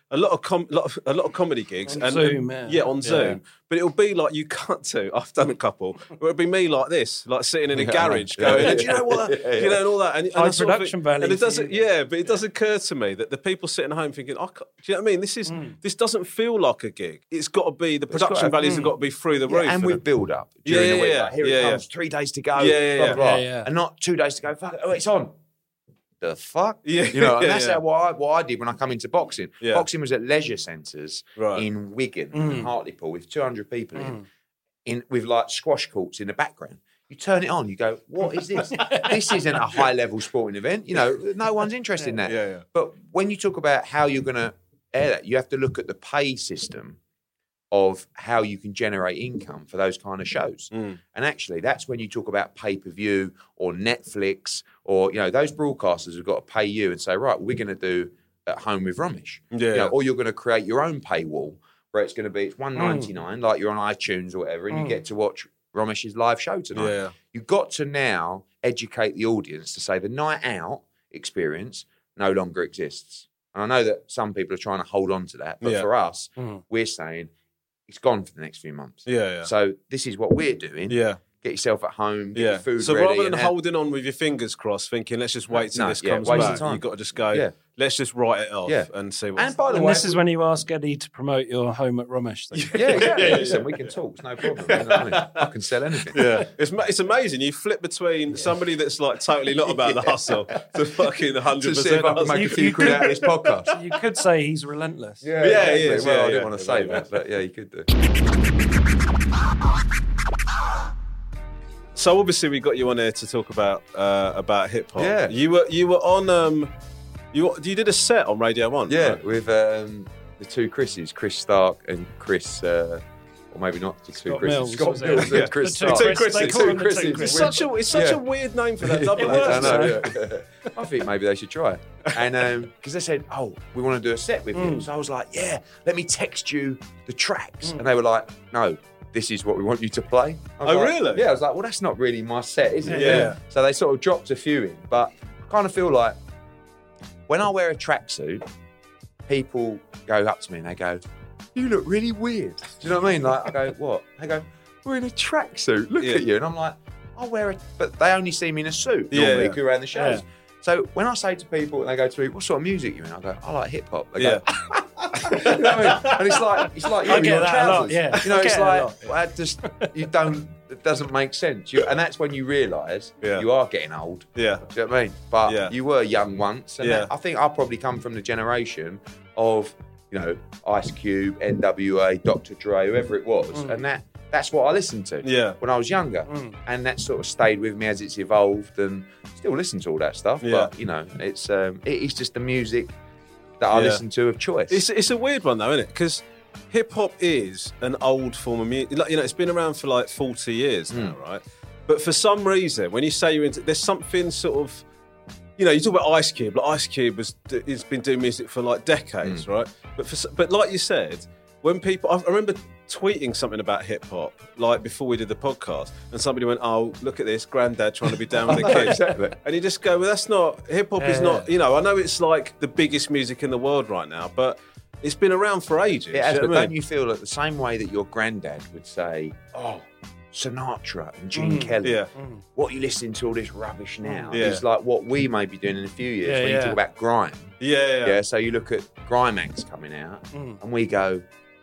Speaker 3: a lot of com- lot of, a lot of comedy gigs
Speaker 4: On
Speaker 3: and
Speaker 4: Zoom,
Speaker 3: and-
Speaker 4: yeah.
Speaker 3: on
Speaker 4: Yeah.
Speaker 3: Zoom. But it'll be like you cut to. I've done a couple. Where it'll be me like this, like sitting in a
Speaker 5: Yeah,
Speaker 3: garage,
Speaker 5: yeah,
Speaker 3: going,
Speaker 5: yeah,
Speaker 3: "Do you know what?"
Speaker 5: yeah, yeah.
Speaker 3: You know, and all that. And, and
Speaker 4: High
Speaker 3: I sort of
Speaker 4: production
Speaker 3: think-
Speaker 4: value
Speaker 3: And it
Speaker 4: for
Speaker 3: doesn't.
Speaker 4: you.
Speaker 3: Yeah, but it does occur to me that the people sitting at home thinking, I can't, "Do you know what I mean? This is this doesn't feel like a gig. It's got to be the production
Speaker 5: got to-
Speaker 3: values have got to be through the
Speaker 5: Yeah,
Speaker 3: roof."
Speaker 5: and
Speaker 3: for
Speaker 5: with
Speaker 3: them.
Speaker 5: build up during
Speaker 3: Yeah,
Speaker 5: the week.
Speaker 3: yeah,
Speaker 5: Like, here
Speaker 3: yeah,
Speaker 5: it
Speaker 3: yeah.
Speaker 5: comes, three days to go.
Speaker 3: Yeah, yeah,
Speaker 5: blah,
Speaker 3: yeah.
Speaker 5: blah, blah.
Speaker 4: Yeah, yeah.
Speaker 5: And not two days to go. Fuck it, oh, it's on. The fuck?
Speaker 3: Yeah,
Speaker 5: You know, and
Speaker 3: yeah,
Speaker 5: that's
Speaker 3: yeah.
Speaker 5: how what I, what I did when I come into boxing.
Speaker 3: Yeah.
Speaker 5: Boxing was at leisure centres
Speaker 3: Right.
Speaker 5: in Wigan
Speaker 4: Mm.
Speaker 5: and Hartlepool with two hundred people in, in with like squash courts in the background. You turn it on, you go, what is this? This isn't a high level sporting event. You know, no one's interested in that.
Speaker 3: Yeah, yeah.
Speaker 5: But when you talk about how you're going to air that, you have to look at the pay system of how you can generate income for those kind of shows.
Speaker 3: Mm.
Speaker 5: And actually, that's when you talk about pay-per-view or Netflix or, you know, those broadcasters have got to pay you and say, right, we're going to do At Home with Romesh.
Speaker 3: Yeah.
Speaker 5: You know, or you're going to create your own paywall where it's going to be, it's one ninety-nine, like you're on iTunes or whatever, and you get to watch Romesh's live show tonight.
Speaker 3: Yeah.
Speaker 5: You've got to now educate the audience to say the night out experience no longer exists. And I know that some people are trying to hold on to that, but
Speaker 3: Yeah.
Speaker 5: for us,
Speaker 4: Mm.
Speaker 5: we're saying it's gone for the next few months.
Speaker 3: Yeah, yeah.
Speaker 5: So this is what we're doing.
Speaker 3: Yeah.
Speaker 5: Get yourself at home, get
Speaker 3: Yeah.
Speaker 5: your food
Speaker 3: So
Speaker 5: ready.
Speaker 3: rather than
Speaker 5: and have-
Speaker 3: holding on with your fingers crossed, thinking let's just wait till
Speaker 5: No,
Speaker 3: this
Speaker 5: yeah,
Speaker 3: comes
Speaker 5: waste of
Speaker 3: back,
Speaker 5: time.
Speaker 3: you've got to just go.
Speaker 5: Yeah.
Speaker 3: Let's just write it off
Speaker 5: Yeah.
Speaker 3: and see what.
Speaker 5: And by the
Speaker 4: And
Speaker 5: way,
Speaker 4: this is when you ask Eddie to promote your home at Romesh thing.
Speaker 5: yeah, yeah, yeah, listen, we can talk. It's no problem. You know what I mean? I can sell anything.
Speaker 3: Yeah, it's ma- it's amazing. You flip between somebody that's like totally not about the hustle to fucking hundred
Speaker 5: To see if I
Speaker 3: percent.
Speaker 5: can make
Speaker 4: You-
Speaker 5: a few
Speaker 4: you
Speaker 5: quid
Speaker 4: could-
Speaker 5: out of this podcast.
Speaker 4: You could say he's relentless.
Speaker 5: Yeah,
Speaker 3: Yeah, he
Speaker 5: exactly.
Speaker 3: is,
Speaker 5: Well,
Speaker 3: yeah,
Speaker 5: I didn't
Speaker 3: yeah.
Speaker 5: want to say
Speaker 3: Yeah.
Speaker 5: that, but yeah, you could do.
Speaker 3: So obviously we got you on here to talk about uh, about hip hop.
Speaker 5: Yeah.
Speaker 3: you were you were on um you you did a set on Radio One.
Speaker 5: Yeah,
Speaker 3: right?
Speaker 5: with um, the two Chris's, Chris Stark and Chris, uh, or maybe not the two
Speaker 4: Scott
Speaker 5: Chris's.
Speaker 4: Mills,
Speaker 5: Scott
Speaker 4: was it?
Speaker 5: Mills
Speaker 4: Yeah.
Speaker 5: and Chris
Speaker 4: The two
Speaker 5: Stark.
Speaker 4: Chris- they call them the two
Speaker 5: Chris's.
Speaker 4: Chris.
Speaker 3: It's such a it's such
Speaker 5: Yeah.
Speaker 3: a weird name for that double.
Speaker 4: It
Speaker 5: I
Speaker 4: works,
Speaker 5: know,
Speaker 4: so.
Speaker 5: yeah. I think maybe they should try it. And because they said, oh, we want to do a set with
Speaker 3: Mm.
Speaker 5: you. So I was like, yeah, let me text you the tracks. And they were like, no, this is what we want you to play. I was
Speaker 3: Oh,
Speaker 5: like-
Speaker 3: really?
Speaker 5: Yeah, I was like, well, that's not really my set, is it?
Speaker 3: Yeah.
Speaker 5: So they sort of dropped a few in. But I kind of feel like when I wear a tracksuit, people go up to me and they go, you look really weird. Do you know what I mean? Like, I go, what? They go, we're in a tracksuit. Look
Speaker 3: Yeah.
Speaker 5: at you. And I'm like, I wear a, but they only see me in a suit
Speaker 3: Yeah,
Speaker 5: normally
Speaker 3: yeah.
Speaker 5: because we're around the shows.
Speaker 4: Yeah.
Speaker 5: So when I say to people, and they go to me, what sort of music you in? I go, I like hip hop. They
Speaker 3: Yeah.
Speaker 5: go, you know what I mean? And it's like, it's like you
Speaker 4: I
Speaker 5: in
Speaker 4: get
Speaker 5: your
Speaker 4: that a lot,
Speaker 5: trousers.
Speaker 4: yeah.
Speaker 5: You know,
Speaker 4: I
Speaker 5: it's
Speaker 4: get that a
Speaker 5: like,
Speaker 4: lot, yeah.
Speaker 5: well, that just, you don't, it doesn't make sense. You, and that's when you realise
Speaker 3: Yeah.
Speaker 5: you are getting old.
Speaker 3: Yeah.
Speaker 5: Do you know what I mean? But
Speaker 3: Yeah.
Speaker 5: you were young once. And
Speaker 3: Yeah.
Speaker 5: that- I think I probably come from the generation of, you know, Ice Cube, N W A, Doctor Dre, whoever it was. And that that's what I listened to
Speaker 3: Yeah.
Speaker 5: when I was younger. And that sort of stayed with me as it's evolved and still listen to all that stuff.
Speaker 3: Yeah.
Speaker 5: But, you know, it's um, it is just the music that I
Speaker 3: Yeah.
Speaker 5: listen to of choice.
Speaker 3: It's it's a weird one though, isn't it? Because hip hop is an old form of music. Like, you know, it's been around for like forty years now,
Speaker 5: Hmm.
Speaker 3: right? But for some reason, when you say you're into, there's something sort of, you know, you talk about Ice Cube. Like Ice Cube has has been doing music for like decades,
Speaker 5: Hmm.
Speaker 3: right? But for, but like you said, when people, I remember tweeting something about hip hop like before we did the podcast, and somebody went, "Oh, look at this, Granddad trying to be down with the kids."
Speaker 5: Exactly.
Speaker 3: And you just go, "Well, that's not hip hop. Is
Speaker 4: Yeah.
Speaker 3: not, you know, I know it's like the biggest music in the world right now, but." It's been around for ages.
Speaker 5: It has,
Speaker 3: you know
Speaker 5: but
Speaker 3: what I
Speaker 5: don't
Speaker 3: mean?
Speaker 5: you feel like the same way that your granddad would say, oh, Sinatra and Gene Kelly,
Speaker 3: Yeah.
Speaker 5: what are you listening to all this rubbish now?
Speaker 3: Yeah.
Speaker 5: It's like what we may be doing in a few years
Speaker 4: Yeah,
Speaker 5: when you
Speaker 4: yeah.
Speaker 5: talk about grime.
Speaker 3: Yeah, yeah,
Speaker 5: Yeah, so you look at grime acts coming out and we go,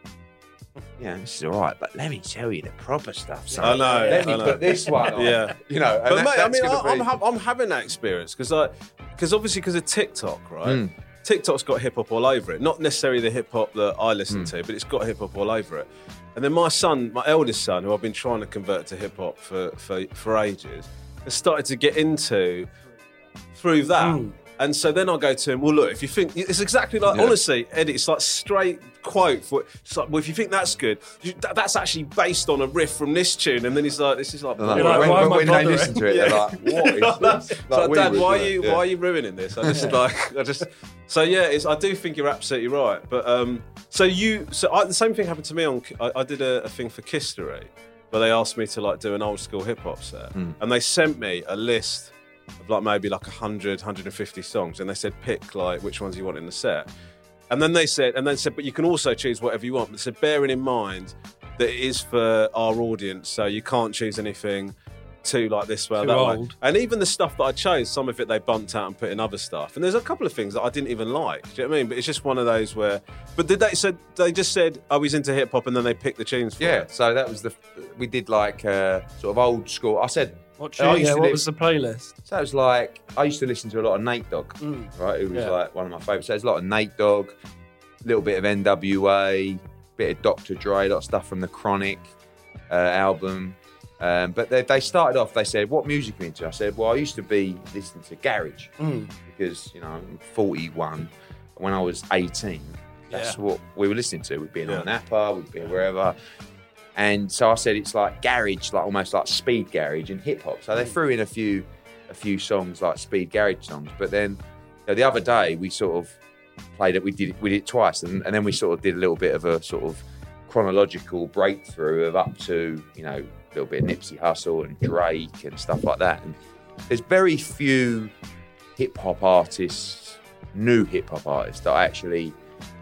Speaker 5: yeah, this is all right, but let me tell you the proper stuff. son.
Speaker 3: I know,
Speaker 5: Let me
Speaker 3: I know.
Speaker 5: put this one on.
Speaker 3: Yeah.
Speaker 5: You know, and
Speaker 3: But
Speaker 5: that-
Speaker 3: mate, I
Speaker 5: that's
Speaker 3: mean, I,
Speaker 5: gonna
Speaker 3: I'm,
Speaker 5: be-
Speaker 3: ha- I'm having that experience because, like, because obviously because of TikTok, right?
Speaker 5: Mm.
Speaker 3: TikTok's got hip hop all over it. Not necessarily the hip hop that I listen
Speaker 5: Mm.
Speaker 3: to, but it's got hip hop all over it. And then my son, my eldest son, who I've been trying to convert to hip hop for, for for ages, has started to get into through that.
Speaker 4: Mm.
Speaker 3: And so then I go to him, well, look, if you think, it's exactly like,
Speaker 5: Yeah.
Speaker 3: honestly, Eddie, it's like straight quote. For, it's like, well, if you think that's good, you, that, that's actually based on a riff from this tune. And then he's like, this is like,
Speaker 5: No, no,
Speaker 4: You're like,
Speaker 5: when,
Speaker 4: why am
Speaker 5: when
Speaker 4: I
Speaker 5: when they
Speaker 4: bothering?
Speaker 5: listen to it, they're like, what is this?
Speaker 3: It's like,
Speaker 5: we
Speaker 3: Dad,
Speaker 5: would
Speaker 3: why
Speaker 5: do
Speaker 3: are
Speaker 5: it,
Speaker 3: you
Speaker 5: yeah.
Speaker 3: why are you ruining this? I just like I just so yeah. It's, I do think you're absolutely right. But um, so you so I, the same thing happened to me on. I, I did a, a thing for Kistery, where they asked me to like do an old school hip hop set,
Speaker 5: Hmm.
Speaker 3: and they sent me a list of like maybe like one hundred, one hundred fifty songs, and they said pick like which ones you want in the set. And then they said, and then said, but you can also choose whatever you want. But they said, bearing in mind that it is for our audience, so you can't choose anything too like this way or
Speaker 4: Too
Speaker 3: that
Speaker 4: old.
Speaker 3: way. And even the stuff that I chose, some of it they bumped out and put in other stuff. And there's a couple of things that I didn't even like. Do you know what I mean? But it's just one of those where. But did they said they just said, oh, he's into hip hop, and then they picked the tunes for
Speaker 5: Yeah,
Speaker 3: it.
Speaker 5: so that was the we did like uh, sort of old school. I said,
Speaker 4: What,
Speaker 5: I used
Speaker 4: yeah,
Speaker 5: to
Speaker 4: what
Speaker 5: live-
Speaker 4: was the playlist?
Speaker 5: so it was like I used to listen to a lot of Nate Dogg,
Speaker 4: Mm.
Speaker 5: right? Who was
Speaker 4: Yeah.
Speaker 5: like one of my favourites. So there's a lot of Nate Dogg, a little bit of N W A, bit of Doctor Dre, a lot of stuff from the Chronic uh, album. Um, but they, they started off, they said, what music are you into? I said, well, I used to be listening to garage
Speaker 4: Mm.
Speaker 5: because, you know, I'm forty-one. When I was eighteen, that's
Speaker 4: Yeah.
Speaker 5: what we were listening to. We'd be in
Speaker 3: Yeah.
Speaker 5: Napa, we'd be wherever. And so I said, it's like garage, like almost like speed garage and hip hop. So they threw in a few a few songs like speed garage songs. But then you know, the other day we sort of played it, we did it, we did it twice. And, and then we sort of did a little bit of a sort of chronological breakthrough of up to, you know, a little bit of Nipsey Hussle and Drake and stuff like that. And there's very few hip hop artists, new hip hop artists that I actually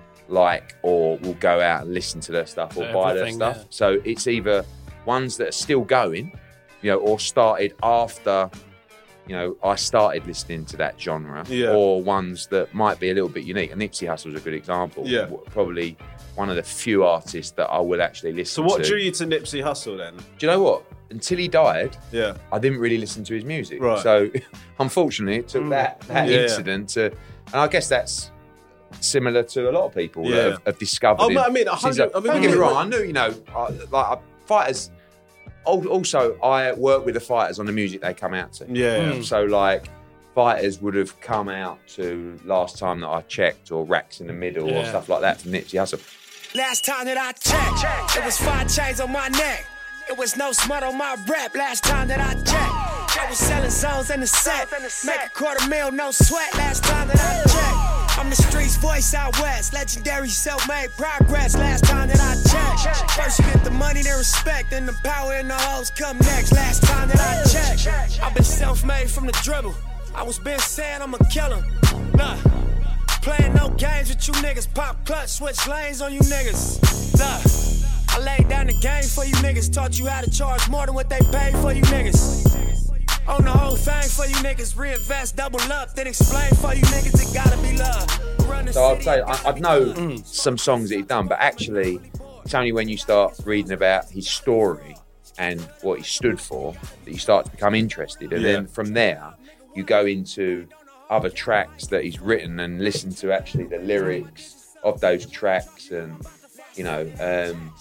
Speaker 5: like or will go out and listen to their stuff or buy their
Speaker 4: Everything,
Speaker 5: stuff.
Speaker 4: yeah.
Speaker 5: So it's either ones that are still going, you know, or started after, you know, I started listening to that genre,
Speaker 3: Yeah.
Speaker 5: or ones that might be a little bit unique. And Nipsey Hussle's a good example.
Speaker 3: Yeah.
Speaker 5: W- Probably one of the few artists that I will actually listen
Speaker 3: So what
Speaker 5: to.
Speaker 3: drew you to Nipsey Hussle then?
Speaker 5: Do you know what? Until he died,
Speaker 3: Yeah.
Speaker 5: I didn't really listen to his music.
Speaker 3: Right.
Speaker 5: So, unfortunately, it took that, that
Speaker 3: Yeah, yeah.
Speaker 5: incident to, and I guess that's similar to a lot of people
Speaker 3: Yeah.
Speaker 5: that have, have discovered
Speaker 3: Oh,
Speaker 5: him.
Speaker 3: but I mean, a
Speaker 5: since
Speaker 3: hundred-
Speaker 5: I-
Speaker 3: I mean,
Speaker 5: don't
Speaker 3: we
Speaker 5: get me
Speaker 3: can-
Speaker 5: wrong, I knew, you know, I, like I, fighters. al- Also, I work with the fighters on the music they come out to.
Speaker 3: Yeah.
Speaker 4: Mm.
Speaker 5: So, like, fighters would have come out to last time that I checked, or Racks in the Middle, or
Speaker 4: Yeah.
Speaker 5: stuff like that from Nipsey Hussle.
Speaker 6: Last time that I checked, it was five chains on my neck. It was no smut on my rap. Last time that I checked, I was selling zones in the set. Make a quarter mil, no sweat. Last time that I checked, I'm the streets voice out west. Legendary self-made progress. Last time that I checked, first you get the money, then respect, then the power and the hoes come next. Last time that I checked, I've been self-made from the dribble. I was been saying I'm a killer. Nah. Playing no games with you niggas. Pop clutch, switch lanes on you niggas. Look, I laid down the game for you niggas. Taught you how to charge more than what they paid for you niggas. Own the whole thing for you niggas. Reinvest, double up, then explain for you niggas. It gotta be love. Run the
Speaker 5: So I'd
Speaker 6: city,
Speaker 5: say
Speaker 6: it
Speaker 5: I,
Speaker 6: gotta
Speaker 5: I'd
Speaker 6: be
Speaker 5: know
Speaker 6: love.
Speaker 5: some songs that he'd done, but actually, it's only when you start reading about his story and what he stood for that you start to become interested. And
Speaker 3: Yeah.
Speaker 5: then from there, you go into other tracks that he's written and listen to actually the lyrics of those tracks. And, you know, um,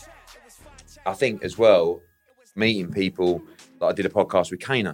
Speaker 5: I think as well, meeting people, like I did a podcast with Kano.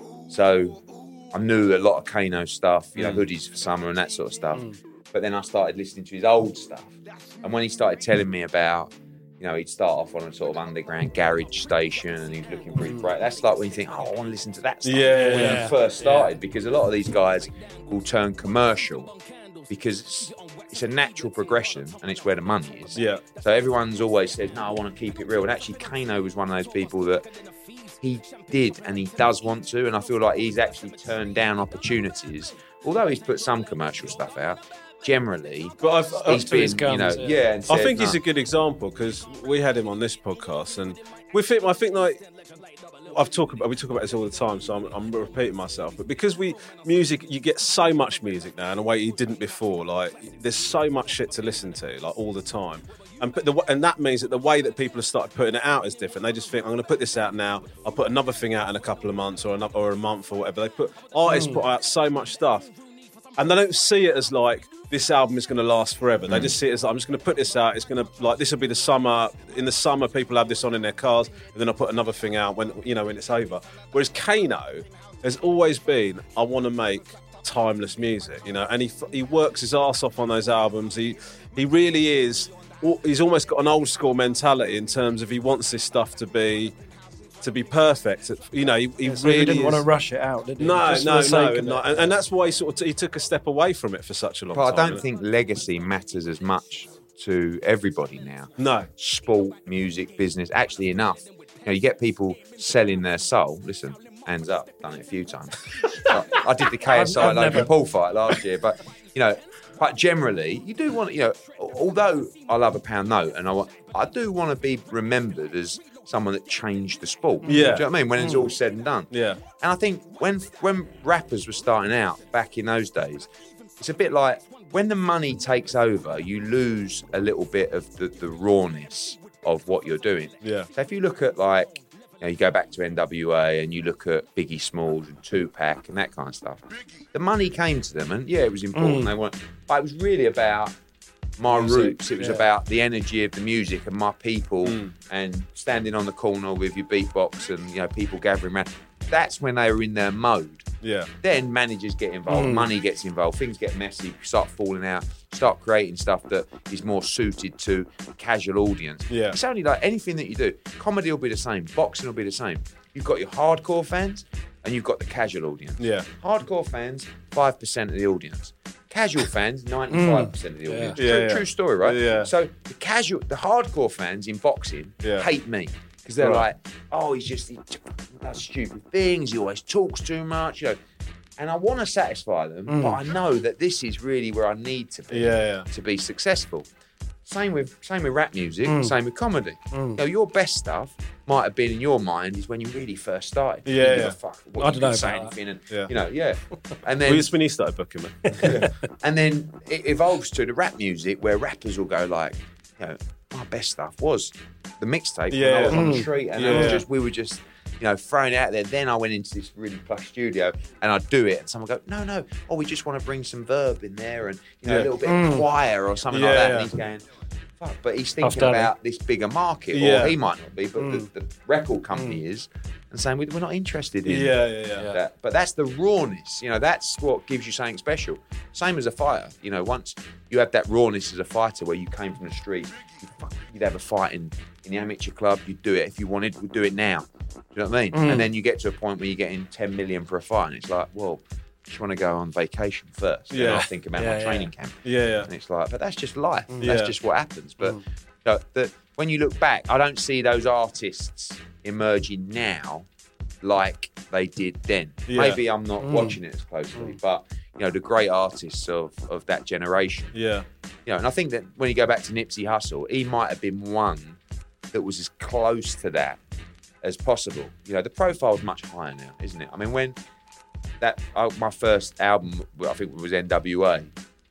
Speaker 5: So I knew a lot of Kano stuff, you know, hoodies for summer and that sort of stuff. But then I started listening to his old stuff. And when he started telling me about, you know, he'd start off on a sort of underground garage station and he's looking for his break. That's like when you think, oh, I want to listen to that stuff.
Speaker 3: Yeah,
Speaker 5: when
Speaker 4: yeah,
Speaker 5: he first started, because a lot of these guys will turn commercial because it's, it's a natural progression and it's where the money is.
Speaker 3: Yeah.
Speaker 5: So everyone's always said, no, I want to keep it real. And actually, Kano was one of those people that he did and he does want to. And I feel like he's actually turned down opportunities, although he's put some commercial stuff out. Generally,
Speaker 3: But I've,
Speaker 5: he's
Speaker 3: I've
Speaker 4: to his
Speaker 5: been, you know,
Speaker 4: guns, yeah.
Speaker 5: yeah. and
Speaker 3: I
Speaker 5: said,
Speaker 3: think he's
Speaker 5: "No."
Speaker 3: a good example because we had him on this podcast, and we think I think like I've talked about we talk about this all the time, so I'm, I'm repeating myself. But because we music, you get so much music now in a way you didn't before. Like there's so much shit to listen to, like all the time, and but the, and that means that the way that people have started putting it out is different. They just think I'm going to put this out now. I'll put another thing out in a couple of months or another or a month or whatever. They put artists
Speaker 5: Hmm.
Speaker 3: put out so much stuff. And they don't see it as like this album is going to last forever. They just see it as I'm just going to put this out. It's going to like this will be the summer. In the summer, people have this on in their cars, and then I'll put another thing out when you know when it's over. Whereas Kano has always been, I want to make timeless music, you know, and he he works his ass off on those albums. He he really is. He's almost got an old school mentality in terms of he wants this stuff to be. To be perfect, you know, he, he
Speaker 4: So
Speaker 3: really
Speaker 4: he didn't
Speaker 3: is.
Speaker 4: want to rush it out, did he?
Speaker 3: No,
Speaker 4: Just for
Speaker 3: no,
Speaker 4: the sake
Speaker 3: no,
Speaker 4: of
Speaker 3: and,
Speaker 4: it.
Speaker 3: and, and that's why he sort of he took a step away from it for such a long
Speaker 5: But
Speaker 3: time.
Speaker 5: I don't think legacy matters as much to everybody now.
Speaker 3: No.
Speaker 5: Sport, music, business, actually enough. You know, you get people selling their soul. Listen, hands up, done it a few times. I, I did the K S I
Speaker 4: I've- I've
Speaker 5: Logan
Speaker 4: never-
Speaker 5: Paul fight last year, but you know, But generally, you do want, you know, although I love a pound note, and I want, I do want to be remembered as someone that changed the sport.
Speaker 3: Yeah.
Speaker 5: Do you know what I mean? When it's all said and done.
Speaker 3: Yeah.
Speaker 5: And I think when when rappers were starting out back in those days, it's a bit like when the money takes over, you lose a little bit of the, the rawness of what you're doing.
Speaker 3: Yeah.
Speaker 5: So if you look at like, you know, you go back to N W A and you look at Biggie Smalls and Tupac and that kind of stuff, the money came to them and yeah, it was important. Mm. They weren't, but it was really about my music, roots. It was yeah. about the energy of the music and my people mm. and standing on the corner with your beatbox and, you know, people gathering around. That's when they were in their mode.
Speaker 3: Yeah.
Speaker 5: Then managers get involved, mm. money gets involved, things get messy, start falling out, start creating stuff that is more suited to a casual audience.
Speaker 3: Yeah.
Speaker 5: It's only like anything that you do. Comedy will be the same, boxing will be the same. You've got your hardcore fans and you've got the casual audience.
Speaker 3: Yeah.
Speaker 5: Hardcore fans, five percent of the audience. Casual fans, ninety-five percent mm. of the audience.
Speaker 3: Yeah.
Speaker 5: True,
Speaker 3: Yeah, yeah.
Speaker 5: true story, right?
Speaker 3: Yeah.
Speaker 5: So the casual, the hardcore fans in boxing
Speaker 3: Yeah.
Speaker 5: hate me. Because they're
Speaker 3: Right.
Speaker 5: like, oh, he's just, he does stupid things, he always talks too much, you know. And I want to satisfy them,
Speaker 3: Mm.
Speaker 5: but I know that this is really where I need to be
Speaker 3: Yeah, yeah.
Speaker 5: to be successful. Same with same with rap music,
Speaker 3: Mm.
Speaker 5: same with comedy. You know, your best stuff might have been in your mind is when you really first started. You
Speaker 3: Yeah,
Speaker 5: didn't
Speaker 3: yeah.
Speaker 5: give a fuck what
Speaker 4: I
Speaker 5: you
Speaker 4: don't know
Speaker 5: could say
Speaker 4: about
Speaker 5: anything, and
Speaker 3: Yeah.
Speaker 5: you know, yeah. And
Speaker 3: Well,
Speaker 5: then
Speaker 3: it's when he started booking me.
Speaker 5: and then it evolves to the rap music where rappers will go like, you know, my best stuff was the mixtape when I
Speaker 3: Yeah.
Speaker 5: was on the
Speaker 3: Mm.
Speaker 5: street and
Speaker 3: Yeah.
Speaker 5: I was just we were just, you know, throwing it out there. Then I went into this really plush studio and I'd do it and someone would go, no, no, oh, we just want to bring some verb in there and, you know,
Speaker 3: Yeah.
Speaker 5: a little bit of choir or something like
Speaker 3: Yeah,
Speaker 5: that.
Speaker 3: yeah.
Speaker 5: And he's going, fuck, but he's thinking
Speaker 4: done
Speaker 5: about this bigger market,
Speaker 3: Yeah.
Speaker 5: or he might not be, but the, the record company is, and saying we're not interested in
Speaker 3: Yeah, yeah, yeah.
Speaker 5: that. But that's the rawness, you know, that's what gives you something special. Same as a fighter, you know, once you have that rawness as a fighter where you came from the street, you'd, fuck, you'd have a fight in, in the amateur club, you'd do it. If you wanted, we'd do it now. Do you know what I mean?
Speaker 3: Mm.
Speaker 5: And then you get to a point where you're getting ten million for a fight, and it's like, well, I just want to go on vacation first.
Speaker 3: Yeah.
Speaker 5: And I think about
Speaker 4: Yeah,
Speaker 5: my
Speaker 4: yeah.
Speaker 5: training camp.
Speaker 3: Yeah, yeah.
Speaker 5: And it's like, but that's just life.
Speaker 3: Yeah.
Speaker 5: That's just what happens. But you know, the, when you look back, I don't see those artists emerging now like they did then.
Speaker 3: Yeah.
Speaker 5: Maybe I'm not watching it as closely, but you know, the great artists of, of that generation.
Speaker 3: Yeah.
Speaker 5: You know, and I think that when you go back to Nipsey Hussle, he might have been one that was as close to that as possible. You know, the profile's much higher now, isn't it? I mean, when that uh, my first album, I think it was N W A,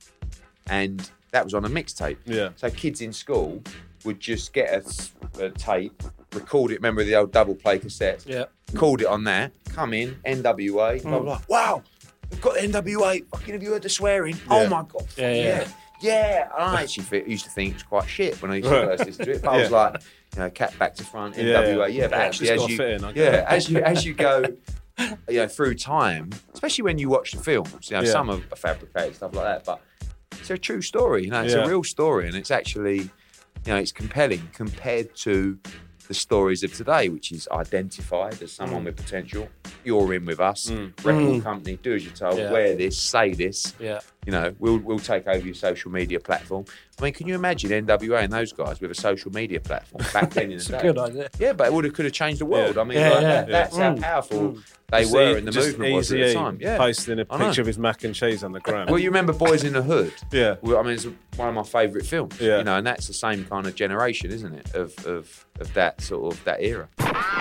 Speaker 5: and that was on a mixtape.
Speaker 3: Yeah.
Speaker 5: So kids in school would just get a, a tape, record it. Remember the old double play cassettes?
Speaker 4: Yeah.
Speaker 5: Called it on there. Come in, N W A. Blah, blah, blah. Wow, we've got N W A. Fucking have you heard the swearing? Oh my god.
Speaker 4: Yeah, yeah.
Speaker 5: yeah. Yeah, and I actually th- used to think it was quite shit when I used to first listen to it. But I was
Speaker 3: Yeah.
Speaker 5: like, you know, cat back to front, N W A. Yeah,
Speaker 3: Yeah,
Speaker 5: but
Speaker 3: yeah,
Speaker 5: actually,
Speaker 3: just
Speaker 5: as
Speaker 3: gotta
Speaker 5: you,
Speaker 3: fit in, I
Speaker 5: yeah,
Speaker 3: guess.
Speaker 5: as you as you go, you know, through time, especially when you watch the films, you know,
Speaker 3: Yeah.
Speaker 5: some are fabricated stuff like that, but it's a true story. You know, it's
Speaker 3: Yeah.
Speaker 5: a real story, and it's actually, you know, it's compelling compared to the stories of today, which is identified as someone with potential. You're in with us, record company, do as you're told,
Speaker 4: Yeah.
Speaker 5: wear this, say this.
Speaker 4: Yeah.
Speaker 5: You know, we'll we'll take over your social media platform. I mean, can you imagine N W A and those guys with a social media platform back then in the
Speaker 4: It's a
Speaker 5: day?
Speaker 4: good idea.
Speaker 5: Yeah, but it would have could have changed the world.
Speaker 3: Yeah.
Speaker 5: I mean,
Speaker 4: Yeah,
Speaker 5: like,
Speaker 4: yeah.
Speaker 5: that, that's
Speaker 3: Yeah.
Speaker 5: how powerful they
Speaker 3: Just
Speaker 5: were
Speaker 3: e-
Speaker 5: and the
Speaker 3: just
Speaker 5: movement was at
Speaker 3: Eazy-E
Speaker 5: the time. Yeah.
Speaker 3: posting a
Speaker 5: I know.
Speaker 3: picture of his mac and cheese on the gram.
Speaker 5: Well, you remember Boys in the Hood?
Speaker 3: Yeah.
Speaker 5: Well, I mean, it's one of my favourite films.
Speaker 3: Yeah.
Speaker 5: You know, and that's the same kind of generation, isn't it? Of of of that sort of that era.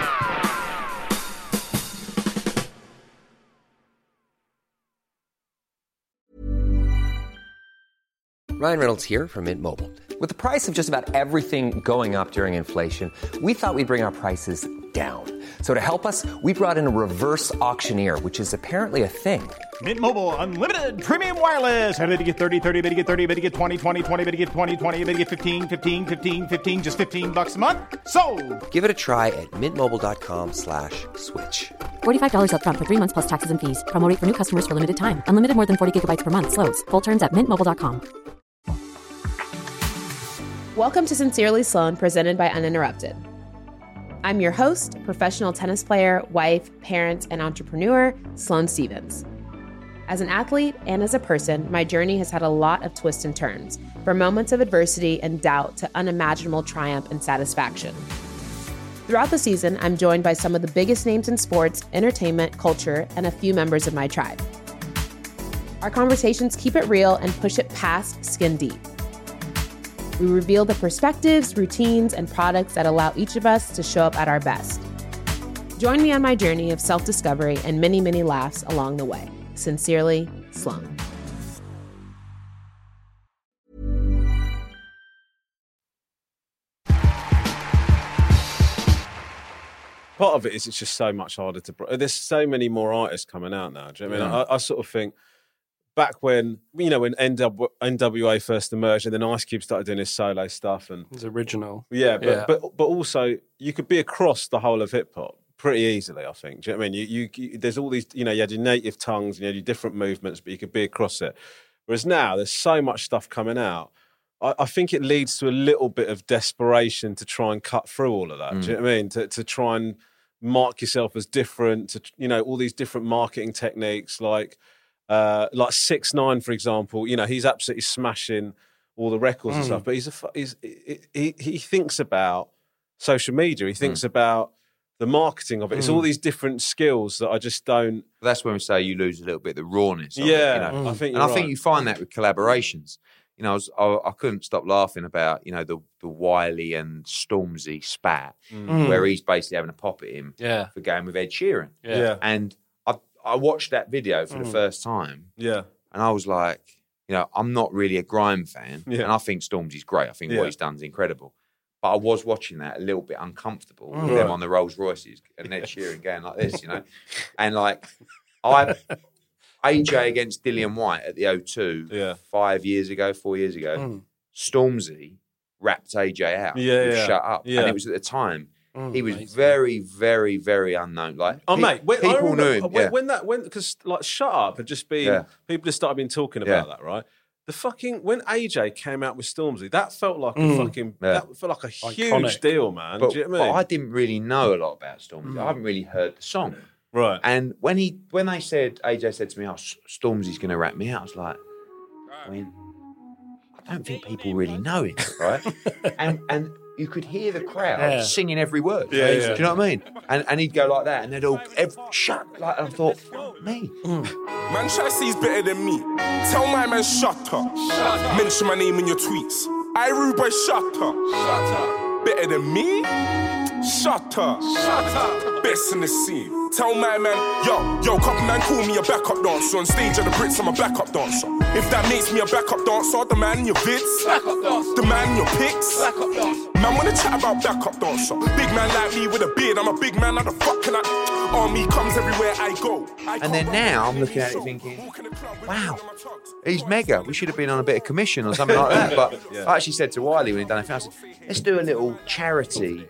Speaker 7: Ryan Reynolds here from Mint Mobile. With the price of just about everything going up during inflation, we thought we'd bring our prices down. So to help us, we brought in a reverse auctioneer, which is apparently a thing.
Speaker 8: Mint Mobile Unlimited Premium Wireless. How to get thirty, thirty, how to get thirty, how to get twenty, twenty, twenty, how to get twenty, twenty, how to get fifteen, fifteen, fifteen, fifteen, just fifteen bucks a month? Sold!
Speaker 7: Give it a try at mintmobile.com slash switch.
Speaker 9: forty-five dollars up front for three months plus taxes and fees. Promo rate for new customers for limited time. Unlimited more than forty gigabytes per month. Slows full terms at mint mobile dot com.
Speaker 10: Welcome to Sincerely Sloan, presented by Uninterrupted. I'm your host, professional tennis player, wife, parent, and entrepreneur, Sloane Stevens. As an athlete and as a person, my journey has had a lot of twists and turns, from moments of adversity and doubt to unimaginable triumph and satisfaction. Throughout the season, I'm joined by some of the biggest names in sports, entertainment, culture, and a few members of my tribe. Our conversations keep it real and push it past skin deep. We reveal the perspectives, routines, and products that allow each of us to show up at our best. Join me on my journey of self-discovery and many, many laughs along the way. Sincerely, Sloan.
Speaker 3: Part of it is it's just so much harder to... There's so many more artists coming out now. Do you know what I mean?
Speaker 5: Yeah.
Speaker 3: I, I sort of think back when, you know, when N W A first emerged and then Ice Cube started doing his solo stuff. And
Speaker 4: It's original.
Speaker 3: Yeah, but,
Speaker 4: Yeah.
Speaker 3: but but also you could be across the whole of hip-hop pretty easily, I think. Do you know what I mean? You, you, you, there's all these, you know, you had your native tongues and you had your different movements, but you could be across it. Whereas now there's so much stuff coming out. I, I think it leads to a little bit of desperation to try and cut through all of that.
Speaker 5: Mm.
Speaker 3: Do you know what I mean? To to try and mark yourself as different, to, you know, all these different marketing techniques, like uh, like six nine, for example. You know, he's absolutely smashing all the records and
Speaker 4: Mm.
Speaker 3: stuff, but he's a fu- he's he, he he thinks about social media. He thinks about the marketing of it. It's
Speaker 5: Mm.
Speaker 3: all these different skills that I just don't.
Speaker 5: That's when we say you lose a little bit of the rawness. Of
Speaker 3: Yeah,
Speaker 5: it, you know?
Speaker 3: I think
Speaker 5: and
Speaker 3: you're
Speaker 5: I think
Speaker 3: right.
Speaker 5: you find that with collaborations. You know, I, was, I, I couldn't stop laughing about, you know, the the Wiley and Stormzy spat,
Speaker 4: Mm.
Speaker 5: where he's basically having a pop at him
Speaker 4: Yeah.
Speaker 5: for going with Ed Sheeran.
Speaker 4: Yeah.
Speaker 3: Yeah.
Speaker 5: And I I watched that video for
Speaker 4: Mm.
Speaker 5: the first time,
Speaker 3: Yeah,
Speaker 5: and I was like, you know, I'm not really a grime fan,
Speaker 3: Yeah.
Speaker 5: and I think Stormzy's great. I think
Speaker 3: Yeah.
Speaker 5: what he's done is incredible. But I was watching that a little bit uncomfortable with
Speaker 3: Mm.
Speaker 5: them
Speaker 3: Right.
Speaker 5: on the Rolls Royces and Ed Sheeran going like this, you know, and like I. A J against Dillian White at the O two
Speaker 3: Yeah.
Speaker 5: five years ago, four years ago.
Speaker 4: Mm.
Speaker 5: Stormzy rapped A J out.
Speaker 3: Yeah,
Speaker 5: with
Speaker 3: yeah.
Speaker 5: Shut Up.
Speaker 3: Yeah.
Speaker 5: And it was at the time,
Speaker 4: Mm,
Speaker 5: he was
Speaker 4: amazing.
Speaker 5: very, very, very unknown. Like,
Speaker 3: Oh
Speaker 5: pe-
Speaker 3: mate, when, I
Speaker 5: people
Speaker 3: remember,
Speaker 5: knew him.
Speaker 3: when,
Speaker 5: yeah.
Speaker 3: when that when because like Shut Up had just been
Speaker 5: Yeah.
Speaker 3: people just started been talking about
Speaker 5: Yeah.
Speaker 3: that, right? The fucking when A J came out with Stormzy, that felt like a
Speaker 4: Mm.
Speaker 3: fucking
Speaker 5: Yeah.
Speaker 3: that felt like a huge
Speaker 4: Iconic.
Speaker 3: deal, man.
Speaker 5: but,
Speaker 3: Do you know what
Speaker 5: but
Speaker 3: I mean?
Speaker 5: I didn't really know a lot about Stormzy.
Speaker 3: Mm.
Speaker 5: I haven't really heard the song.
Speaker 3: Right.
Speaker 5: And when he when they said, A J said to me, oh, S- Stormzy's going to rap me out, I was like, when I don't think people really know him, right? and and you could hear the crowd
Speaker 4: Yeah.
Speaker 5: singing every word.
Speaker 3: Yeah, yeah.
Speaker 5: Do you know what I mean? And and he'd go like that, and they'd all every, shut. Like, and I thought, fuck me.
Speaker 11: Man, try to say he's better than me. Tell my man, shut up. Mention my name in your tweets. I rude boy, shut up. Shut up. Better than me? Shut up. Shut up. Best in the scene. Tell my man, yo, yo, couple man call me a backup dancer. On stage at the Brits, I'm a backup dancer. If that makes me a backup dancer, the man in your vids, backup dancer. The man in your pics, backup dancer. Man wanna chat about backup dancer. Big man like me with a beard, I'm a big man, how the fuck can I? Army comes everywhere I go. I
Speaker 5: And then now I'm looking at it thinking, wow, he's mega. We should have been on a bit of commission or something like that. But I actually said to Wiley when he'd done it, I said, let's do a little charity,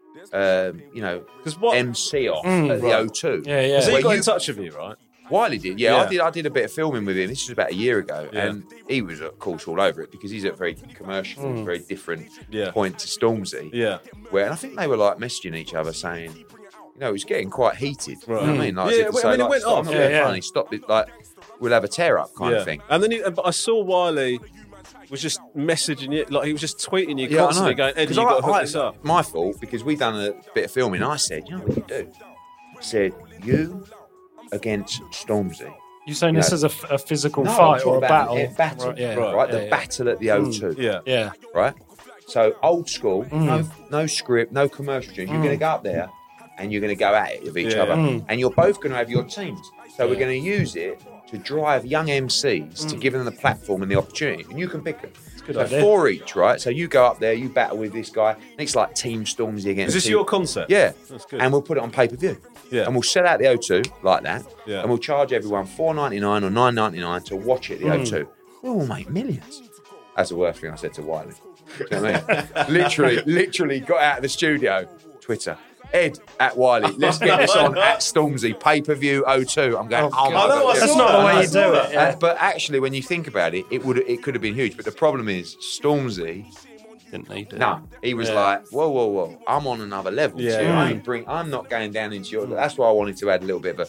Speaker 5: um, you know,
Speaker 3: what-
Speaker 5: M C off
Speaker 4: Mm,
Speaker 5: at the
Speaker 3: right.
Speaker 5: O two.
Speaker 4: Yeah, yeah.
Speaker 3: Has he
Speaker 5: Where
Speaker 3: got
Speaker 5: you-
Speaker 3: in touch with you, right?
Speaker 5: Wiley did, yeah,
Speaker 3: Yeah.
Speaker 5: I did. I did a bit of filming with him. This was about a year ago,
Speaker 3: Yeah.
Speaker 5: and he was, of course, all over it because he's at a very commercial,
Speaker 4: Mm.
Speaker 5: very different
Speaker 3: Yeah.
Speaker 5: point to Stormzy.
Speaker 3: Yeah.
Speaker 5: Where and I think they were like messaging each other, saying, you know, it was getting quite heated.
Speaker 3: Right.
Speaker 5: You know what I mean? Like, as
Speaker 3: Yeah,
Speaker 5: if to
Speaker 3: well, I
Speaker 5: say,
Speaker 3: mean, it
Speaker 5: like,
Speaker 3: went
Speaker 5: stop,
Speaker 3: off.
Speaker 5: I'm not
Speaker 4: Yeah,
Speaker 5: being
Speaker 4: yeah.
Speaker 5: funny. Stop it. Like, we'll have a tear up kind
Speaker 3: yeah.
Speaker 5: of thing.
Speaker 3: And then, he, but I saw Wiley was just messaging you, like he was just tweeting you
Speaker 5: Yeah, I
Speaker 3: constantly,
Speaker 5: know.
Speaker 3: going, "Eddie,
Speaker 5: 'Cause
Speaker 3: you
Speaker 5: I-
Speaker 3: got to hook
Speaker 5: I-
Speaker 3: this up."
Speaker 5: My fault, because we done a bit of filming. I said, you know what you do? I said, you against Stormzy.
Speaker 4: You saying
Speaker 5: You
Speaker 4: this
Speaker 5: know-
Speaker 4: is a, f- a physical
Speaker 5: No, I'm
Speaker 4: fight
Speaker 5: talking
Speaker 4: or a
Speaker 5: about
Speaker 4: battle?
Speaker 5: a battle,
Speaker 4: Right, yeah,
Speaker 5: right?
Speaker 3: Right.
Speaker 5: The
Speaker 4: yeah, yeah.
Speaker 5: battle at the O two.
Speaker 3: Yeah.
Speaker 4: Yeah.
Speaker 5: Right? So old school,
Speaker 4: Mm.
Speaker 5: no no script, no commercial tunes. You're
Speaker 4: Mm.
Speaker 5: going to go up there and you're going to go at it with each
Speaker 3: Yeah.
Speaker 5: other.
Speaker 4: Mm.
Speaker 5: And you're both going to have your teams. So we're
Speaker 4: Yeah.
Speaker 5: going to use it to drive young M Cs to give them the platform and the opportunity. And you can pick them.
Speaker 4: a good
Speaker 5: So
Speaker 4: idea.
Speaker 5: four each, right? So you go up there, you battle with this guy, and it's like Team Stormzy against
Speaker 3: Is this
Speaker 5: Team-
Speaker 3: your concept?
Speaker 5: Yeah.
Speaker 3: That's good.
Speaker 5: And we'll put it on pay-per-view.
Speaker 3: Yeah.
Speaker 5: And we'll sell out the O two like that.
Speaker 3: Yeah.
Speaker 5: And we'll charge everyone four ninety-nine or nine ninety-nine to watch it at the
Speaker 3: Mm.
Speaker 5: O two. We'll all make millions. That's the worst thing I said to Wiley. Do you know what I mean? literally, literally got out of the studio, Twitter. Ed at Wiley, let's get this on at Stormzy, pay-per-view O two. I'm going,
Speaker 4: Oh,
Speaker 5: oh, my
Speaker 4: God.
Speaker 5: God.
Speaker 3: I know, I
Speaker 4: That's
Speaker 3: saw
Speaker 4: not
Speaker 3: that.
Speaker 4: the way
Speaker 3: I
Speaker 4: you
Speaker 3: saw
Speaker 4: do
Speaker 3: that.
Speaker 4: it. Yeah.
Speaker 5: Uh, but actually, when you think about it, it would it could have been huge. But the problem is, Stormzy,
Speaker 4: Didn't need it.
Speaker 5: no, he was
Speaker 4: Yeah.
Speaker 5: like, whoa, whoa, whoa, I'm on another level.
Speaker 3: Yeah.
Speaker 5: Yeah, I ain't bring, I'm not going down into your. That's why I wanted to add a little bit of a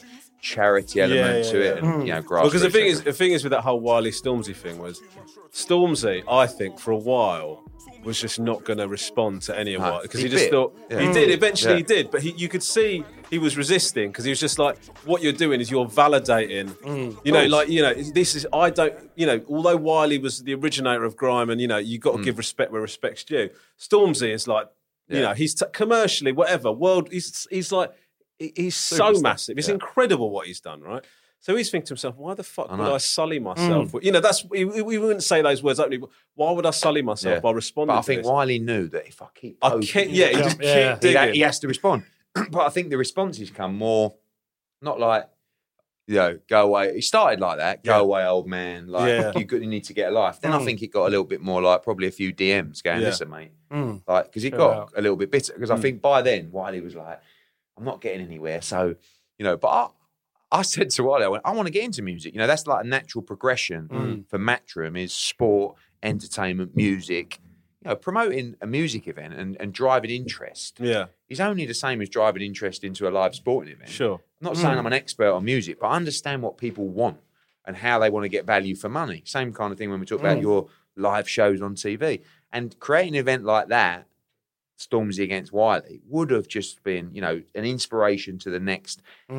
Speaker 5: charity element
Speaker 3: Yeah, yeah,
Speaker 5: to it,
Speaker 3: yeah.
Speaker 5: and you know, grassroots.
Speaker 3: Because the thing is,
Speaker 5: effort.
Speaker 3: the thing is with that whole Wiley Stormzy thing was, Stormzy, I think, for a while, was just not going to respond to any of
Speaker 5: No,
Speaker 3: what because
Speaker 5: he
Speaker 3: he, just
Speaker 5: bit.
Speaker 3: thought
Speaker 5: Yeah.
Speaker 3: he did. Eventually,
Speaker 5: Yeah.
Speaker 3: he did, but he, you could see he was resisting because he was just like, "What you're doing is you're validating." You know,
Speaker 5: course.
Speaker 3: like you know, this is I don't. You know, although Wiley was the originator of grime, and you know, you got to give respect where respect's due. Stormzy is like, you
Speaker 5: Yeah.
Speaker 3: know, he's t- commercially whatever world. He's he's like he- he's so
Speaker 5: Superstar.
Speaker 3: massive. It's
Speaker 5: Yeah.
Speaker 3: incredible what he's done, right? So he's thinking to himself, why the fuck
Speaker 5: I
Speaker 3: would
Speaker 5: know.
Speaker 3: I sully myself? with You know, that's we, we wouldn't say those words openly. But why would I sully myself
Speaker 5: Yeah.
Speaker 3: by responding
Speaker 5: But I
Speaker 3: to
Speaker 5: think
Speaker 3: this?
Speaker 5: Wiley knew that if I keep
Speaker 3: I
Speaker 5: poking,
Speaker 3: keep, yeah, he just keep
Speaker 4: Yeah.
Speaker 5: he,
Speaker 3: digging.
Speaker 5: he has to respond. But I think the responses come more, not like, you know, go away. He started like that, go
Speaker 3: Yeah.
Speaker 5: away, old man. Like,
Speaker 3: Yeah.
Speaker 5: you, you need to get a life. Then I think it got a little bit more like probably a few D Ms going,
Speaker 3: Yeah.
Speaker 5: listen, mate.
Speaker 4: Mm.
Speaker 5: Like, because he
Speaker 4: Chill
Speaker 5: got
Speaker 4: out.
Speaker 5: a little bit bitter. Because I think by then, Wiley was like, I'm not getting anywhere. So, you know, but I, I said to Wiley, I went, I want to get into music. You know, that's like a natural progression for Matchroom is sport, entertainment, music. You know, promoting a music event and, and driving interest
Speaker 3: Yeah,
Speaker 5: is only the same as driving interest into a live sporting event.
Speaker 3: sure.
Speaker 5: I'm not saying I'm an expert on music, but I understand what people want and how they want to get value for money. Same kind of thing when we talk about your live shows on T V. And creating an event like that, Stormzy against Wiley, would have just been, you know, an inspiration to the next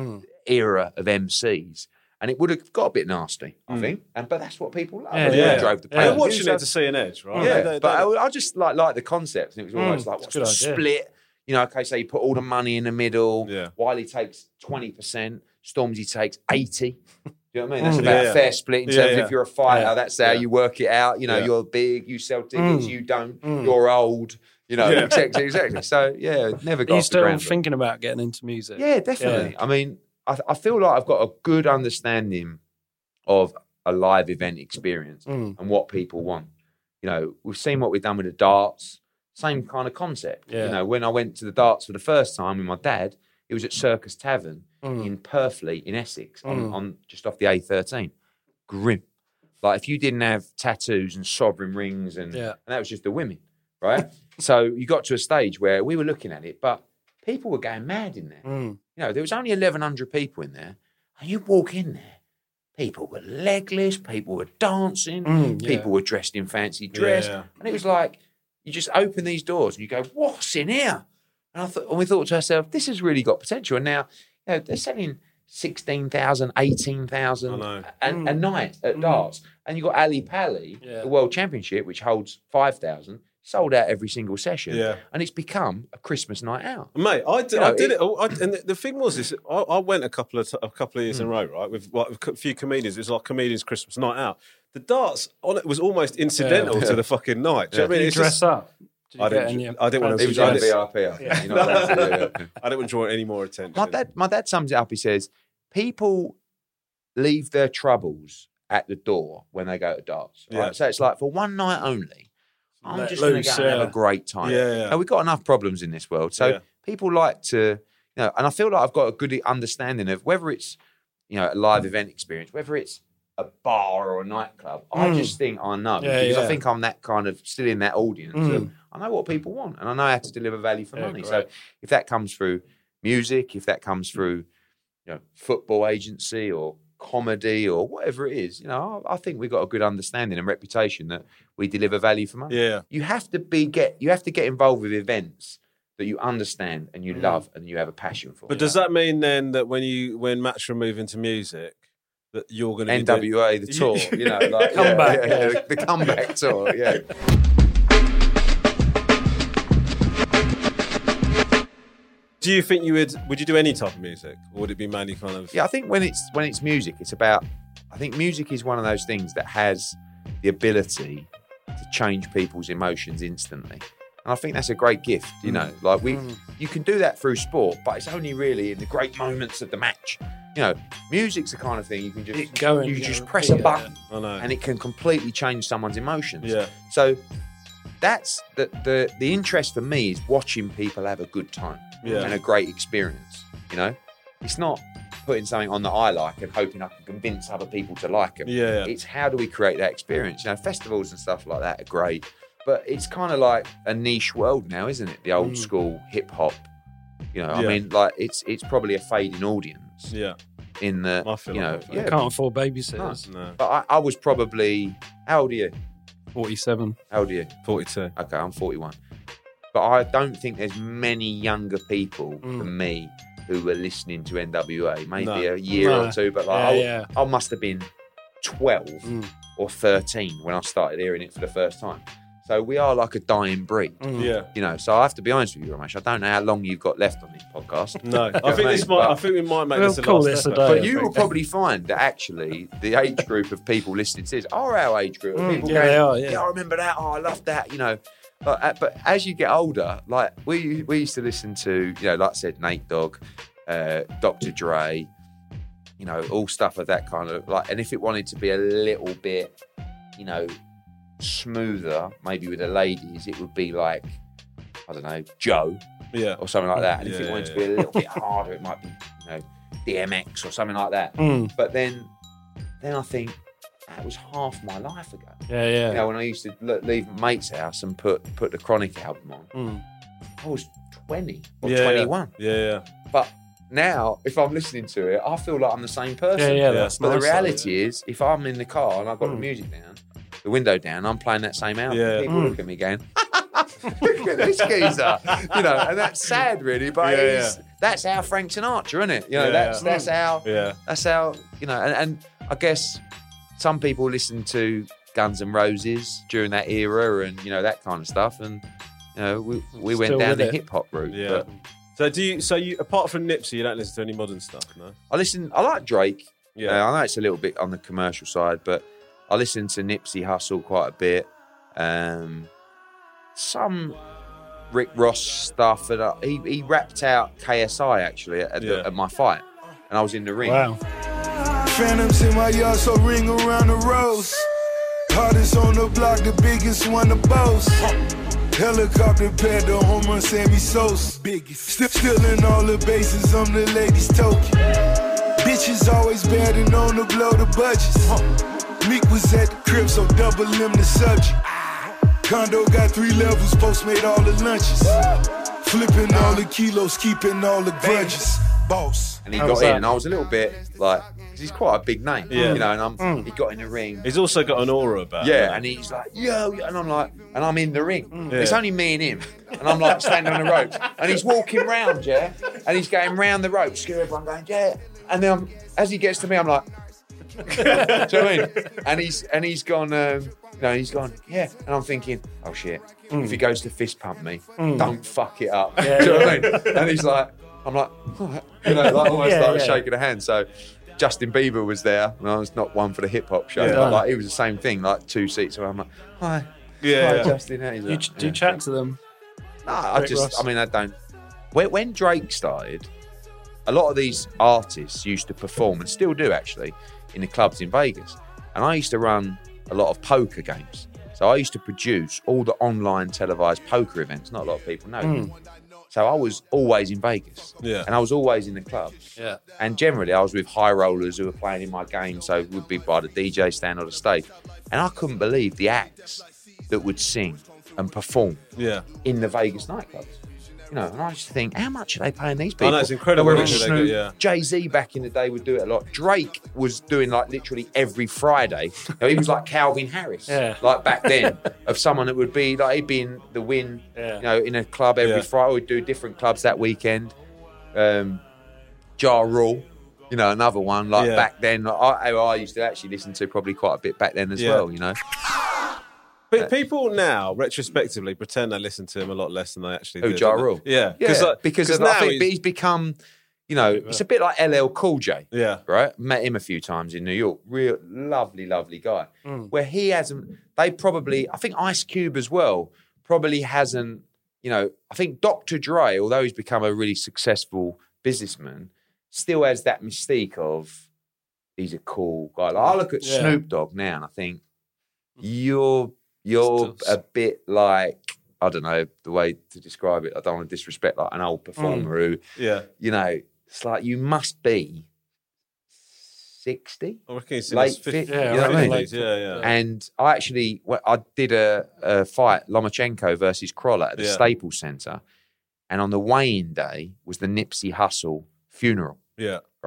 Speaker 5: era of M Cs. And it would have got a bit nasty, I think. And but that's what people love.
Speaker 4: Yeah,
Speaker 5: That's what
Speaker 3: yeah.
Speaker 5: drove the
Speaker 4: Yeah.
Speaker 3: They're
Speaker 5: pay.
Speaker 3: watching it to see an edge, right?
Speaker 5: Yeah,
Speaker 3: They- they-
Speaker 5: but
Speaker 3: they-
Speaker 5: I, I just like like the concept, and it was almost
Speaker 4: Mm,
Speaker 5: like
Speaker 4: it's
Speaker 5: what's
Speaker 4: a
Speaker 5: the
Speaker 4: good idea.
Speaker 5: split? You know, okay, so you put all the money in the middle.
Speaker 3: Yeah.
Speaker 5: Wiley takes twenty percent. Stormzy takes eighty. Do you know what I mean? That's about
Speaker 3: Yeah.
Speaker 5: a fair split in
Speaker 3: Yeah,
Speaker 5: terms of
Speaker 3: yeah.
Speaker 5: if you're a fighter,
Speaker 4: Yeah.
Speaker 5: that's how
Speaker 3: Yeah.
Speaker 5: you work it out. You know,
Speaker 3: Yeah.
Speaker 5: you're big, you sell tickets,
Speaker 4: Mm.
Speaker 5: you don't,
Speaker 4: Mm.
Speaker 5: you're old. You know,
Speaker 3: Yeah.
Speaker 5: exactly, exactly. So yeah, never
Speaker 4: Are
Speaker 5: got
Speaker 4: you
Speaker 5: off the
Speaker 4: still
Speaker 5: ground. but-
Speaker 4: thinking about getting into music?
Speaker 5: yeah, definitely. I mean, I, I feel like I've got a good understanding of a live event experience
Speaker 4: Mm.
Speaker 5: and what people want. You know, we've seen what we've done with the darts, same kind of concept.
Speaker 4: Yeah.
Speaker 5: You know, when I went to the darts for the first time with my dad, it was at Circus Tavern
Speaker 4: Mm.
Speaker 5: in Purfleet in Essex, on,
Speaker 4: Mm.
Speaker 5: on just off the A thirteen. Grim. Like if you didn't have tattoos and sovereign rings and,
Speaker 4: Yeah.
Speaker 5: and that was just the women, right? So you got to a stage where we were looking at it, but people were going mad in there.
Speaker 4: Mm.
Speaker 5: You know, there was only eleven hundred people in there, and you walk in there, people were legless, people were dancing,
Speaker 4: Mm, yeah.
Speaker 5: people were dressed in fancy dress,
Speaker 3: Yeah.
Speaker 5: and it was like you just open these doors and you go, "What's in here?" And I thought, and we thought to ourselves, "This has really got potential." And now, you know, they're selling sixteen thousand, eighteen thousand
Speaker 3: I know.
Speaker 5: a, a
Speaker 4: Mm.
Speaker 5: night at darts, and you have got Ali Pali,
Speaker 4: Yeah.
Speaker 5: the World Championship, which holds five thousand. Sold out every single session,
Speaker 3: Yeah.
Speaker 5: and it's become a Christmas night out.
Speaker 3: Mate, I did,
Speaker 5: You know,
Speaker 3: I did
Speaker 5: it-
Speaker 3: it. all- I, and the, the thing was, this I, I went a couple of t- a couple of years
Speaker 5: Hmm.
Speaker 3: in a row, right, with like a few comedians. It was like comedians' Christmas night out. The darts on it was almost incidental
Speaker 5: Yeah.
Speaker 3: to the fucking night. Do you know what I
Speaker 4: Did
Speaker 3: mean?
Speaker 4: you
Speaker 3: It's
Speaker 4: dress
Speaker 3: just-
Speaker 4: up? Did you
Speaker 3: I
Speaker 4: get
Speaker 3: didn't.
Speaker 4: in your
Speaker 3: I didn't want
Speaker 5: He
Speaker 3: to.
Speaker 5: was
Speaker 3: I
Speaker 5: on
Speaker 3: didn't,
Speaker 5: V I P. You're not allowed to do it.
Speaker 3: I didn't want to draw any more attention.
Speaker 5: My dad, my dad sums it up. He says, people leave their troubles at the door when they go to darts. Right?
Speaker 3: Yeah.
Speaker 5: So it's like for one night only, I'm
Speaker 4: Let
Speaker 5: just going to
Speaker 4: loose,
Speaker 5: go and have
Speaker 4: yeah.
Speaker 5: a great time.
Speaker 3: Yeah, yeah.
Speaker 5: Now, we've got enough problems in this world. So
Speaker 3: Yeah.
Speaker 5: people like to, you know, and I feel like I've got a good understanding of whether it's, you know, a live event experience, whether it's a bar or a nightclub. I
Speaker 4: Mm.
Speaker 5: just think I know
Speaker 4: Yeah,
Speaker 5: because I
Speaker 4: yeah.
Speaker 5: think I'm that kind of still in that audience.
Speaker 4: Mm.
Speaker 5: Of, I know what people want and I know how to deliver value for
Speaker 4: Yeah,
Speaker 5: money.
Speaker 4: great.
Speaker 5: So if that comes through music, if that comes through, you know, football agency or comedy or whatever it is, you know, I, I think we've got a good understanding and reputation that we deliver value for money.
Speaker 3: Yeah.
Speaker 5: You have to be get you have to get involved with events that you understand and you love and you have a passion for.
Speaker 3: But does that mean then that when you when Matchroom move into music, that you're going to
Speaker 5: N W A the tour, you know, like
Speaker 4: Comeback,
Speaker 5: yeah, yeah,
Speaker 4: yeah.
Speaker 5: the, the comeback tour, yeah.
Speaker 3: Do you think you would would you do any type of music, or would it be mainly kind of?
Speaker 5: Yeah, I think when it's when it's music, it's about. I think music is one of those things that has the ability to change people's emotions instantly, and I think that's a great gift. You know, like we, you can do that through sport, but it's only really in the great moments of the match. You know, music's the kind of thing you can just
Speaker 4: It going,
Speaker 5: you
Speaker 4: yeah,
Speaker 5: just press a
Speaker 4: repeat it,
Speaker 5: button,
Speaker 3: I know.
Speaker 5: and it can completely change someone's emotions.
Speaker 3: Yeah.
Speaker 5: So that's the the the interest for me is watching people have a good time
Speaker 3: Yeah.
Speaker 5: and a great experience. You know, it's not putting something on that I like and hoping I can convince other people to like them.
Speaker 3: Yeah, yeah.
Speaker 5: It's how do we create that experience? You know, festivals and stuff like that are great, but it's kind of like a niche world now, isn't it? The old
Speaker 3: Mm.
Speaker 5: school hip hop. You know, I
Speaker 3: Yeah.
Speaker 5: mean, like it's it's probably a fading audience.
Speaker 3: Yeah.
Speaker 5: in the,
Speaker 3: I feel
Speaker 5: you know,
Speaker 3: like that.
Speaker 5: yeah.
Speaker 4: I can't afford babysitters.
Speaker 3: No.
Speaker 5: But I, I was probably, how old are you?
Speaker 4: forty-seven.
Speaker 5: How old are you?
Speaker 3: forty-two.
Speaker 5: Okay, I'm forty-one. But I don't think there's many younger people
Speaker 4: Mm.
Speaker 5: than me who were listening to N W A. Maybe
Speaker 3: No.
Speaker 5: a year
Speaker 4: No.
Speaker 5: or two, but like
Speaker 4: Yeah,
Speaker 5: I,
Speaker 4: yeah.
Speaker 5: I must have been twelve
Speaker 4: Mm.
Speaker 5: or thirteen when I started hearing it for the first time. So we are like a dying breed.
Speaker 4: Mm.
Speaker 3: Yeah.
Speaker 5: You know, so I have to be honest with you, Ramesh. I don't know how long you've got left on this podcast.
Speaker 3: No, I
Speaker 5: You know
Speaker 3: think
Speaker 5: what
Speaker 3: this
Speaker 5: mean?
Speaker 3: might. I
Speaker 5: But-
Speaker 3: think we might make
Speaker 4: We'll
Speaker 3: this a
Speaker 4: call
Speaker 3: last
Speaker 4: this a
Speaker 3: episode.
Speaker 4: day.
Speaker 5: But you will probably find that actually the age group of people listening to this are our age group.
Speaker 4: Mm,
Speaker 5: people
Speaker 4: yeah,
Speaker 5: going,
Speaker 4: they are, yeah.
Speaker 5: I remember that. Oh, I love that. You know, but, uh, but as you get older, like we we used to listen to, you know, like I said, Nate Dogg, uh, Doctor Dre, you know, all stuff of that kind of like. And if it wanted to be a little bit, you know, smoother, maybe with the ladies, it would be like, I don't know, Joe.
Speaker 3: Yeah.
Speaker 5: Or something like that. And if
Speaker 3: Yeah,
Speaker 5: it wanted
Speaker 3: yeah,
Speaker 5: to be a little bit harder, it might be, you know, D M X or something like that.
Speaker 4: Mm.
Speaker 5: But then, then I think that was half my life ago.
Speaker 4: Yeah, yeah.
Speaker 5: You know, when I used to le- leave my mate's house and put put the Chronic album on,
Speaker 4: Mm.
Speaker 5: I was twenty or
Speaker 3: Yeah,
Speaker 5: twenty-one.
Speaker 3: Yeah, yeah.
Speaker 5: But now, if I'm listening to it, I feel like I'm the same person.
Speaker 4: Yeah, yeah, that's
Speaker 5: But
Speaker 4: nice,
Speaker 5: the reality
Speaker 4: though,
Speaker 5: is, if I'm in the car and I've got the
Speaker 4: Mm.
Speaker 5: music down, the window down, I'm playing that same album.
Speaker 3: Yeah.
Speaker 5: People
Speaker 4: Mm.
Speaker 5: look at me going, look at this geezer. You know, and that's sad, really. But
Speaker 3: Yeah,
Speaker 5: it is, that's how Frank Sinatra, isn't it? You know,
Speaker 3: Yeah,
Speaker 5: that's
Speaker 3: yeah.
Speaker 5: that's how
Speaker 3: Yeah.
Speaker 5: that's how, you know, and, and I guess some people listen to Guns N' Roses during that era and, you know, that kind of stuff. And, you know, we, we went
Speaker 4: Still
Speaker 5: down
Speaker 4: with
Speaker 5: the
Speaker 4: it.
Speaker 5: hip hop route.
Speaker 3: Yeah.
Speaker 5: But
Speaker 3: So do you? So you, apart from Nipsey, you don't listen to any modern stuff, no?
Speaker 5: I listen, I like Drake.
Speaker 3: Yeah.
Speaker 5: Uh, I know it's a little bit on the commercial side, but I listen to Nipsey Hussle quite a bit. Um, some Rick Ross stuff. And I, he, he rapped out K S I actually at, the,
Speaker 3: Yeah.
Speaker 5: at my fight. And I was in the ring.
Speaker 4: Wow.
Speaker 12: Phantoms in my yard, so ring around the rose. Hardest on the block, the biggest one to boast. Helicopter pad, the home run Sammy Sosa. Biggest. Still stealing all the bases, I'm the ladies' token. Bitches always bad and on to blow the budgets. Meek was at the crib, so double him the subject. Condo got three levels, post made all the lunches. Flipping all the kilos, keeping all the grudges. Boss.
Speaker 5: And he
Speaker 4: How
Speaker 5: got
Speaker 4: was
Speaker 5: in,
Speaker 4: that?
Speaker 5: and I was a little bit like, 'cause he's quite a big name,
Speaker 3: Yeah.
Speaker 5: you know. And I'm,
Speaker 4: Mm.
Speaker 5: he got in the ring,
Speaker 3: He's also got an aura about.
Speaker 5: yeah,
Speaker 3: him.
Speaker 5: and he's like, yo, yo, and I'm like, and I'm in the ring.
Speaker 3: Yeah.
Speaker 5: It's only me and him, and I'm like standing on the ropes, and he's walking round, yeah, and he's going round the ropes, screw everyone going, yeah, and then I'm, as he gets to me, I'm like, do you know what I mean? And he's and he's gone, um, you know, he's gone, yeah, and I'm thinking, oh shit, if he goes to fist pump me, don't fuck it up.
Speaker 4: Yeah,
Speaker 5: do you know what I mean? And he's like, I'm like, oh, you know, like almost
Speaker 4: Yeah,
Speaker 5: like
Speaker 4: yeah.
Speaker 5: shaking a hand. So Justin Bieber was there, and I was not one for the hip hop show,
Speaker 3: Yeah.
Speaker 5: but like he was the same thing, like two seats away. I'm like, hi,
Speaker 3: Yeah,
Speaker 5: hi
Speaker 3: yeah.
Speaker 5: Justin. How you
Speaker 4: You
Speaker 5: doing?
Speaker 4: ch- do you
Speaker 5: Yeah.
Speaker 4: chat to them?
Speaker 5: No, I
Speaker 4: Rick
Speaker 5: just,
Speaker 4: Ross?
Speaker 5: I mean, I don't. When, when Drake started, a lot of these artists used to perform, and still do actually, in the clubs in Vegas. And I used to run a lot of poker games. So I used to produce all the online televised poker events. Not a lot of people know.
Speaker 4: Mm.
Speaker 5: So I was always in Vegas.
Speaker 3: Yeah.
Speaker 5: And I was always in the clubs.
Speaker 4: Yeah.
Speaker 5: And generally, I was with high rollers who were playing in my game, so it would be by the D J stand or the stage. And I couldn't believe the acts that would sing and perform
Speaker 3: Yeah.
Speaker 5: in the Vegas nightclubs. You know, and I just think, how much are they paying these people?
Speaker 3: I know, it's incredible
Speaker 5: Whether
Speaker 3: how
Speaker 5: it's
Speaker 3: they get-
Speaker 5: Snoop,
Speaker 3: yeah.
Speaker 5: Jay-Z back in the day would do it a lot. Drake was doing like literally every Friday. You know, he was like Calvin Harris,
Speaker 4: Yeah.
Speaker 5: like back then, of someone that would be like, he'd be in the Win,
Speaker 4: Yeah.
Speaker 5: you know, in a club every
Speaker 3: Yeah.
Speaker 5: Friday. We'd do different clubs that weekend. Um, Ja Rule, you know, another one. Like
Speaker 3: Yeah.
Speaker 5: back then, I, I used to actually listen to probably quite a bit back then as
Speaker 3: Yeah.
Speaker 5: well, you know.
Speaker 3: But people now, retrospectively, pretend they listen to him a lot less than they actually
Speaker 5: Who,
Speaker 3: did.
Speaker 5: Ja
Speaker 3: don't they?
Speaker 5: Rule?
Speaker 3: Yeah.
Speaker 5: Yeah,
Speaker 3: like-
Speaker 5: because
Speaker 3: 'cause
Speaker 5: of, I
Speaker 3: now
Speaker 5: think
Speaker 3: he's-
Speaker 5: he's become, you know, it's a bit like L L Cool J.
Speaker 3: Yeah.
Speaker 5: Right? Met him a few times in New York. Real lovely, lovely guy.
Speaker 3: Mm.
Speaker 5: Where he hasn't, they probably, I think Ice Cube as well, probably hasn't, you know, I think Doctor Dre, although he's become a really successful businessman, still has that mystique of he's a cool guy. Like, I look at
Speaker 4: Yeah.
Speaker 5: Snoop Dogg now and I think, you're, you're a bit like, I don't know the way to describe it. I don't want to disrespect like an old performer who,
Speaker 3: Yeah.
Speaker 5: you know, it's like you must be sixty,
Speaker 3: I reckon he's in
Speaker 5: late
Speaker 3: his fifties.
Speaker 5: fifties.
Speaker 3: Yeah,
Speaker 5: you know what I mean?
Speaker 3: late- yeah, yeah.
Speaker 5: And I actually, well, I did a, a fight, Lomachenko versus Crawler at the
Speaker 3: Yeah.
Speaker 5: Staples Center, and on the weigh-in day was the Nipsey Hussle funeral,
Speaker 3: Yeah.
Speaker 5: right?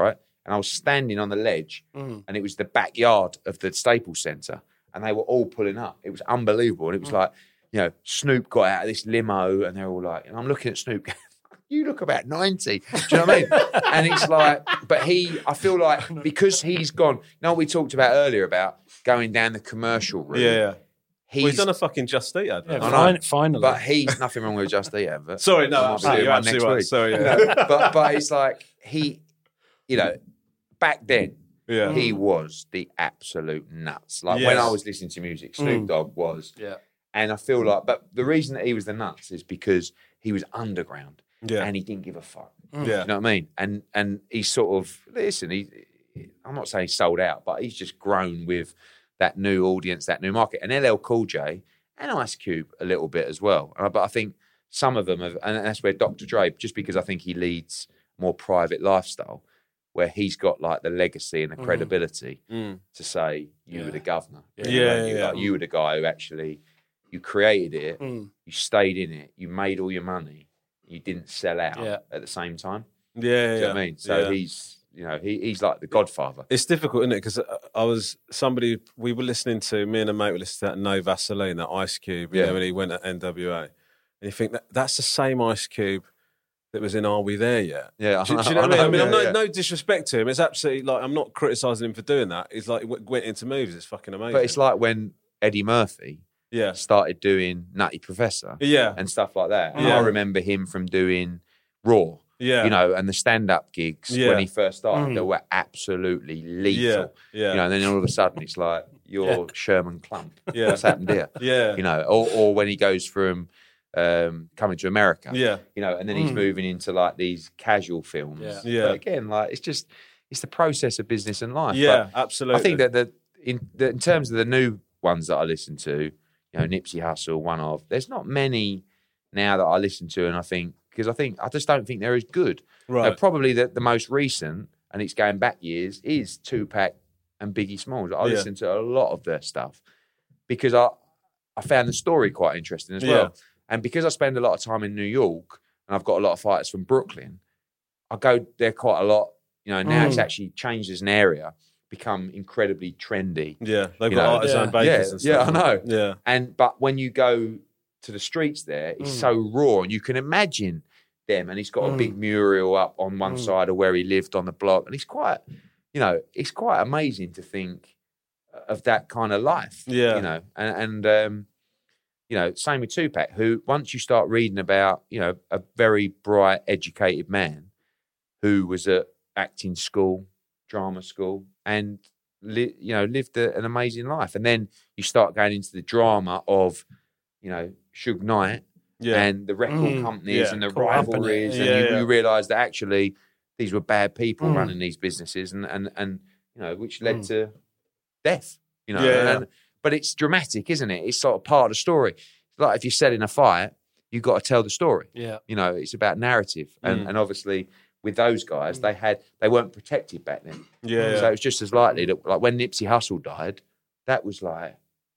Speaker 5: and I was standing on the ledge,
Speaker 4: Mm.
Speaker 5: and it was the backyard of the Staples Centre, and they were all pulling up. It was unbelievable, and it was
Speaker 4: Mm.
Speaker 5: like, you know, Snoop got out of this limo, and they're all like, and I'm looking at Snoop going, you look about ninety. Do you know what I mean? And it's like, but he, I feel like because he's gone, you know what we talked about earlier about going down the commercial route?
Speaker 3: Yeah, yeah.
Speaker 5: He's,
Speaker 3: Well, he's done a fucking Just Eat advert.
Speaker 5: I know,
Speaker 4: fin- finally.
Speaker 5: But he's nothing wrong with a Just Eat advert.
Speaker 3: Sorry, no,
Speaker 5: I might be
Speaker 3: absolutely,
Speaker 5: doing
Speaker 3: you're
Speaker 5: one
Speaker 3: absolutely
Speaker 5: next
Speaker 3: right.
Speaker 5: week.
Speaker 3: Sorry, yeah.
Speaker 5: but, but it's like, he, you know, back then,
Speaker 3: Yeah.
Speaker 5: he was the absolute nuts. Like
Speaker 3: Yes.
Speaker 5: when I was listening to music, Snoop
Speaker 4: Mm.
Speaker 5: Dogg was.
Speaker 4: Yeah.
Speaker 5: And I feel like, but the reason that he was the nuts is because he was underground
Speaker 3: Yeah.
Speaker 5: and he didn't give a fuck.
Speaker 3: Yeah.
Speaker 5: You know what I mean? And and he's sort of, listen, he, I'm not saying he's sold out, but he's just grown with that new audience, that new market. And L L Cool J and Ice Cube a little bit as well. Uh, But I think some of them have, and that's where Doctor Dre, just because I think he leads more private lifestyle, where he's got like the legacy and the
Speaker 4: Mm.
Speaker 5: credibility
Speaker 3: Mm.
Speaker 5: to say, you
Speaker 4: Yeah.
Speaker 5: were the governor.
Speaker 4: Yeah.
Speaker 5: You know,
Speaker 3: Yeah,
Speaker 5: you,
Speaker 3: yeah.
Speaker 5: like, you were the guy who actually, you created it,
Speaker 4: Mm.
Speaker 5: you stayed in it, you made all your money, you didn't sell out
Speaker 4: Yeah.
Speaker 5: at the same time.
Speaker 3: Yeah,
Speaker 5: Do you
Speaker 3: yeah.
Speaker 5: know what I mean? So
Speaker 3: yeah.
Speaker 5: he's, you know, he, he's like the godfather.
Speaker 3: It's difficult, isn't it? Because I was somebody we were listening to. Me and a mate were listening to that No Vaseline, that Ice Cube. You
Speaker 5: Yeah.
Speaker 3: know, when he went at N W A, and you think that that's the same Ice Cube that was in Are We There Yet?
Speaker 5: Yeah,
Speaker 3: Do,
Speaker 5: I
Speaker 3: do you know what I mean? I mean, I'm
Speaker 5: yeah,
Speaker 3: no,
Speaker 5: yeah.
Speaker 3: no disrespect to him. It's absolutely like I'm not criticising him for doing that. He's like he w- went into movies. It's fucking amazing.
Speaker 5: But it's like when Eddie Murphy
Speaker 3: yeah,
Speaker 5: started doing Nutty Professor
Speaker 3: yeah,
Speaker 5: and stuff like that. And
Speaker 3: Yeah.
Speaker 5: I remember him from doing Raw.
Speaker 3: yeah,
Speaker 5: You know, and the stand-up gigs
Speaker 3: Yeah.
Speaker 5: when he first started,
Speaker 4: Mm.
Speaker 5: that were absolutely
Speaker 3: yeah,
Speaker 5: lethal.
Speaker 3: yeah,
Speaker 5: You know, and then all of a sudden it's like, you're
Speaker 4: Yeah.
Speaker 5: Sherman Klump.
Speaker 3: Yeah.
Speaker 5: What's happened here?
Speaker 3: yeah,
Speaker 5: You know, or, or when he goes from um, Coming to America,
Speaker 3: yeah,
Speaker 5: you know, and then he's
Speaker 4: Mm.
Speaker 5: moving into like these casual films.
Speaker 4: Yeah.
Speaker 3: Yeah.
Speaker 5: But again, like it's just, it's the process of business and life.
Speaker 3: yeah,
Speaker 5: But
Speaker 3: absolutely.
Speaker 5: I think that the in, the in terms of the new ones that I listen to, you know, Nipsey Hussle, one of, there's not many now that I listen to, and I think, because I think, I just don't think they're as good.
Speaker 3: right,
Speaker 5: Uh, probably the, the most recent, and it's going back years, is Tupac and Biggie Smalls. I
Speaker 3: Yeah.
Speaker 5: listen to a lot of their stuff because I I found the story quite interesting as well.
Speaker 3: Yeah.
Speaker 5: And because I spend a lot of time in New York and I've got a lot of fighters from Brooklyn, I go there quite a lot. You know, now
Speaker 4: Mm.
Speaker 5: it's actually changed as an area, become incredibly trendy.
Speaker 3: yeah, they've
Speaker 5: you
Speaker 3: got
Speaker 5: know,
Speaker 3: artisan
Speaker 4: yeah.
Speaker 3: bakers
Speaker 5: Yeah,
Speaker 3: and
Speaker 5: yeah,
Speaker 3: stuff.
Speaker 5: I know.
Speaker 3: Yeah,
Speaker 5: And but when you go to the streets there, it's
Speaker 4: Mm.
Speaker 5: so raw, and you can imagine them. And he's got a
Speaker 4: Mm.
Speaker 5: big mural up on one
Speaker 4: Mm.
Speaker 5: side of where he lived on the block, and it's quite, you know, it's quite amazing to think of that kind of life.
Speaker 3: Yeah.
Speaker 5: you know, and and um, you know, same with Tupac, who once you start reading about, you know, a very bright, educated man who was at acting school, drama school, and li- you know, lived a, an amazing life. And then you start going into the drama of, you know, Suge Knight
Speaker 3: yeah,
Speaker 5: and the record
Speaker 4: Mm,
Speaker 5: companies
Speaker 3: yeah.
Speaker 5: and the
Speaker 4: Caught up in it,
Speaker 5: rivalries, and
Speaker 3: yeah,
Speaker 5: you,
Speaker 3: yeah.
Speaker 5: you realise that actually these were bad people
Speaker 4: Mm.
Speaker 5: running these businesses, and and and you know, which led
Speaker 4: Mm.
Speaker 5: to death. You know,
Speaker 3: Yeah, yeah.
Speaker 5: and, but it's dramatic, isn't it? It's sort of part of the story. Like if you're selling a fight, you've got to tell the story.
Speaker 4: Yeah.
Speaker 5: You know, it's about narrative, and
Speaker 3: Mm.
Speaker 5: and obviously with those guys, they had they weren't protected back then.
Speaker 3: yeah,
Speaker 5: So it was just as likely that, like when Nipsey Hussle died, that was like,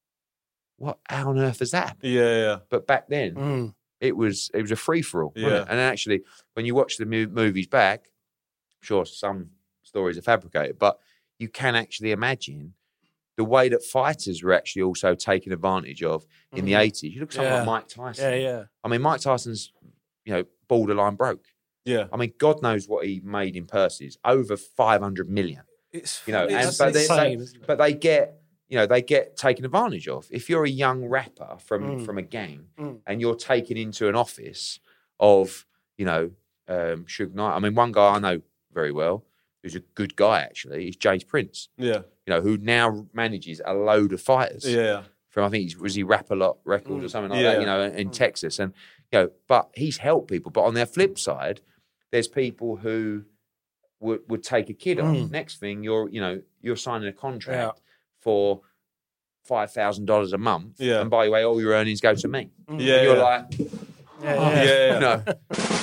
Speaker 5: what? How on earth is that?
Speaker 3: yeah, yeah,
Speaker 5: But back then,
Speaker 4: Mm.
Speaker 5: it was it was a free for all.
Speaker 3: Yeah.
Speaker 5: And actually, when you watch the mo- movies back, I'm sure some stories are fabricated, but you can actually imagine the way that fighters were actually also taken advantage of in the
Speaker 4: Mhm.
Speaker 5: eighties. You look at someone
Speaker 4: Yeah.
Speaker 5: like Mike Tyson.
Speaker 4: Yeah, yeah.
Speaker 5: I mean, Mike Tyson's, you know, borderline broke.
Speaker 3: yeah.
Speaker 5: I mean, God knows what he made in purses, over five hundred million.
Speaker 3: It's
Speaker 5: You know,
Speaker 3: it's
Speaker 5: and, but, they,
Speaker 4: insane,
Speaker 5: they,
Speaker 4: isn't it?
Speaker 5: but they get, you know, they get taken advantage of. If you're a young rapper from
Speaker 4: Mm.
Speaker 5: from a gang
Speaker 4: Mm.
Speaker 5: and you're taken into an office of, you know, um, Suge Knight. I mean, one guy I know very well, who's a good guy actually, is James Prince.
Speaker 3: yeah,
Speaker 5: You know, who now manages a load of fighters.
Speaker 3: yeah,
Speaker 5: From I think he's, was he Rap-A-Lot Records or
Speaker 4: Mm.
Speaker 5: something like
Speaker 3: Yeah.
Speaker 5: that. You know, in Texas, and you know, but he's helped people. But on their flip side, there's people who would would take a kid on.
Speaker 4: Mm.
Speaker 5: Next thing, you're you know you're signing a contract
Speaker 4: Yeah.
Speaker 5: for five thousand dollars a month,
Speaker 3: Yeah.
Speaker 5: and by the way, all your earnings go to me.
Speaker 3: yeah.
Speaker 5: And you're
Speaker 3: yeah.
Speaker 5: like,
Speaker 4: Yeah,
Speaker 5: oh,
Speaker 4: yeah.
Speaker 3: Yeah.
Speaker 5: you know,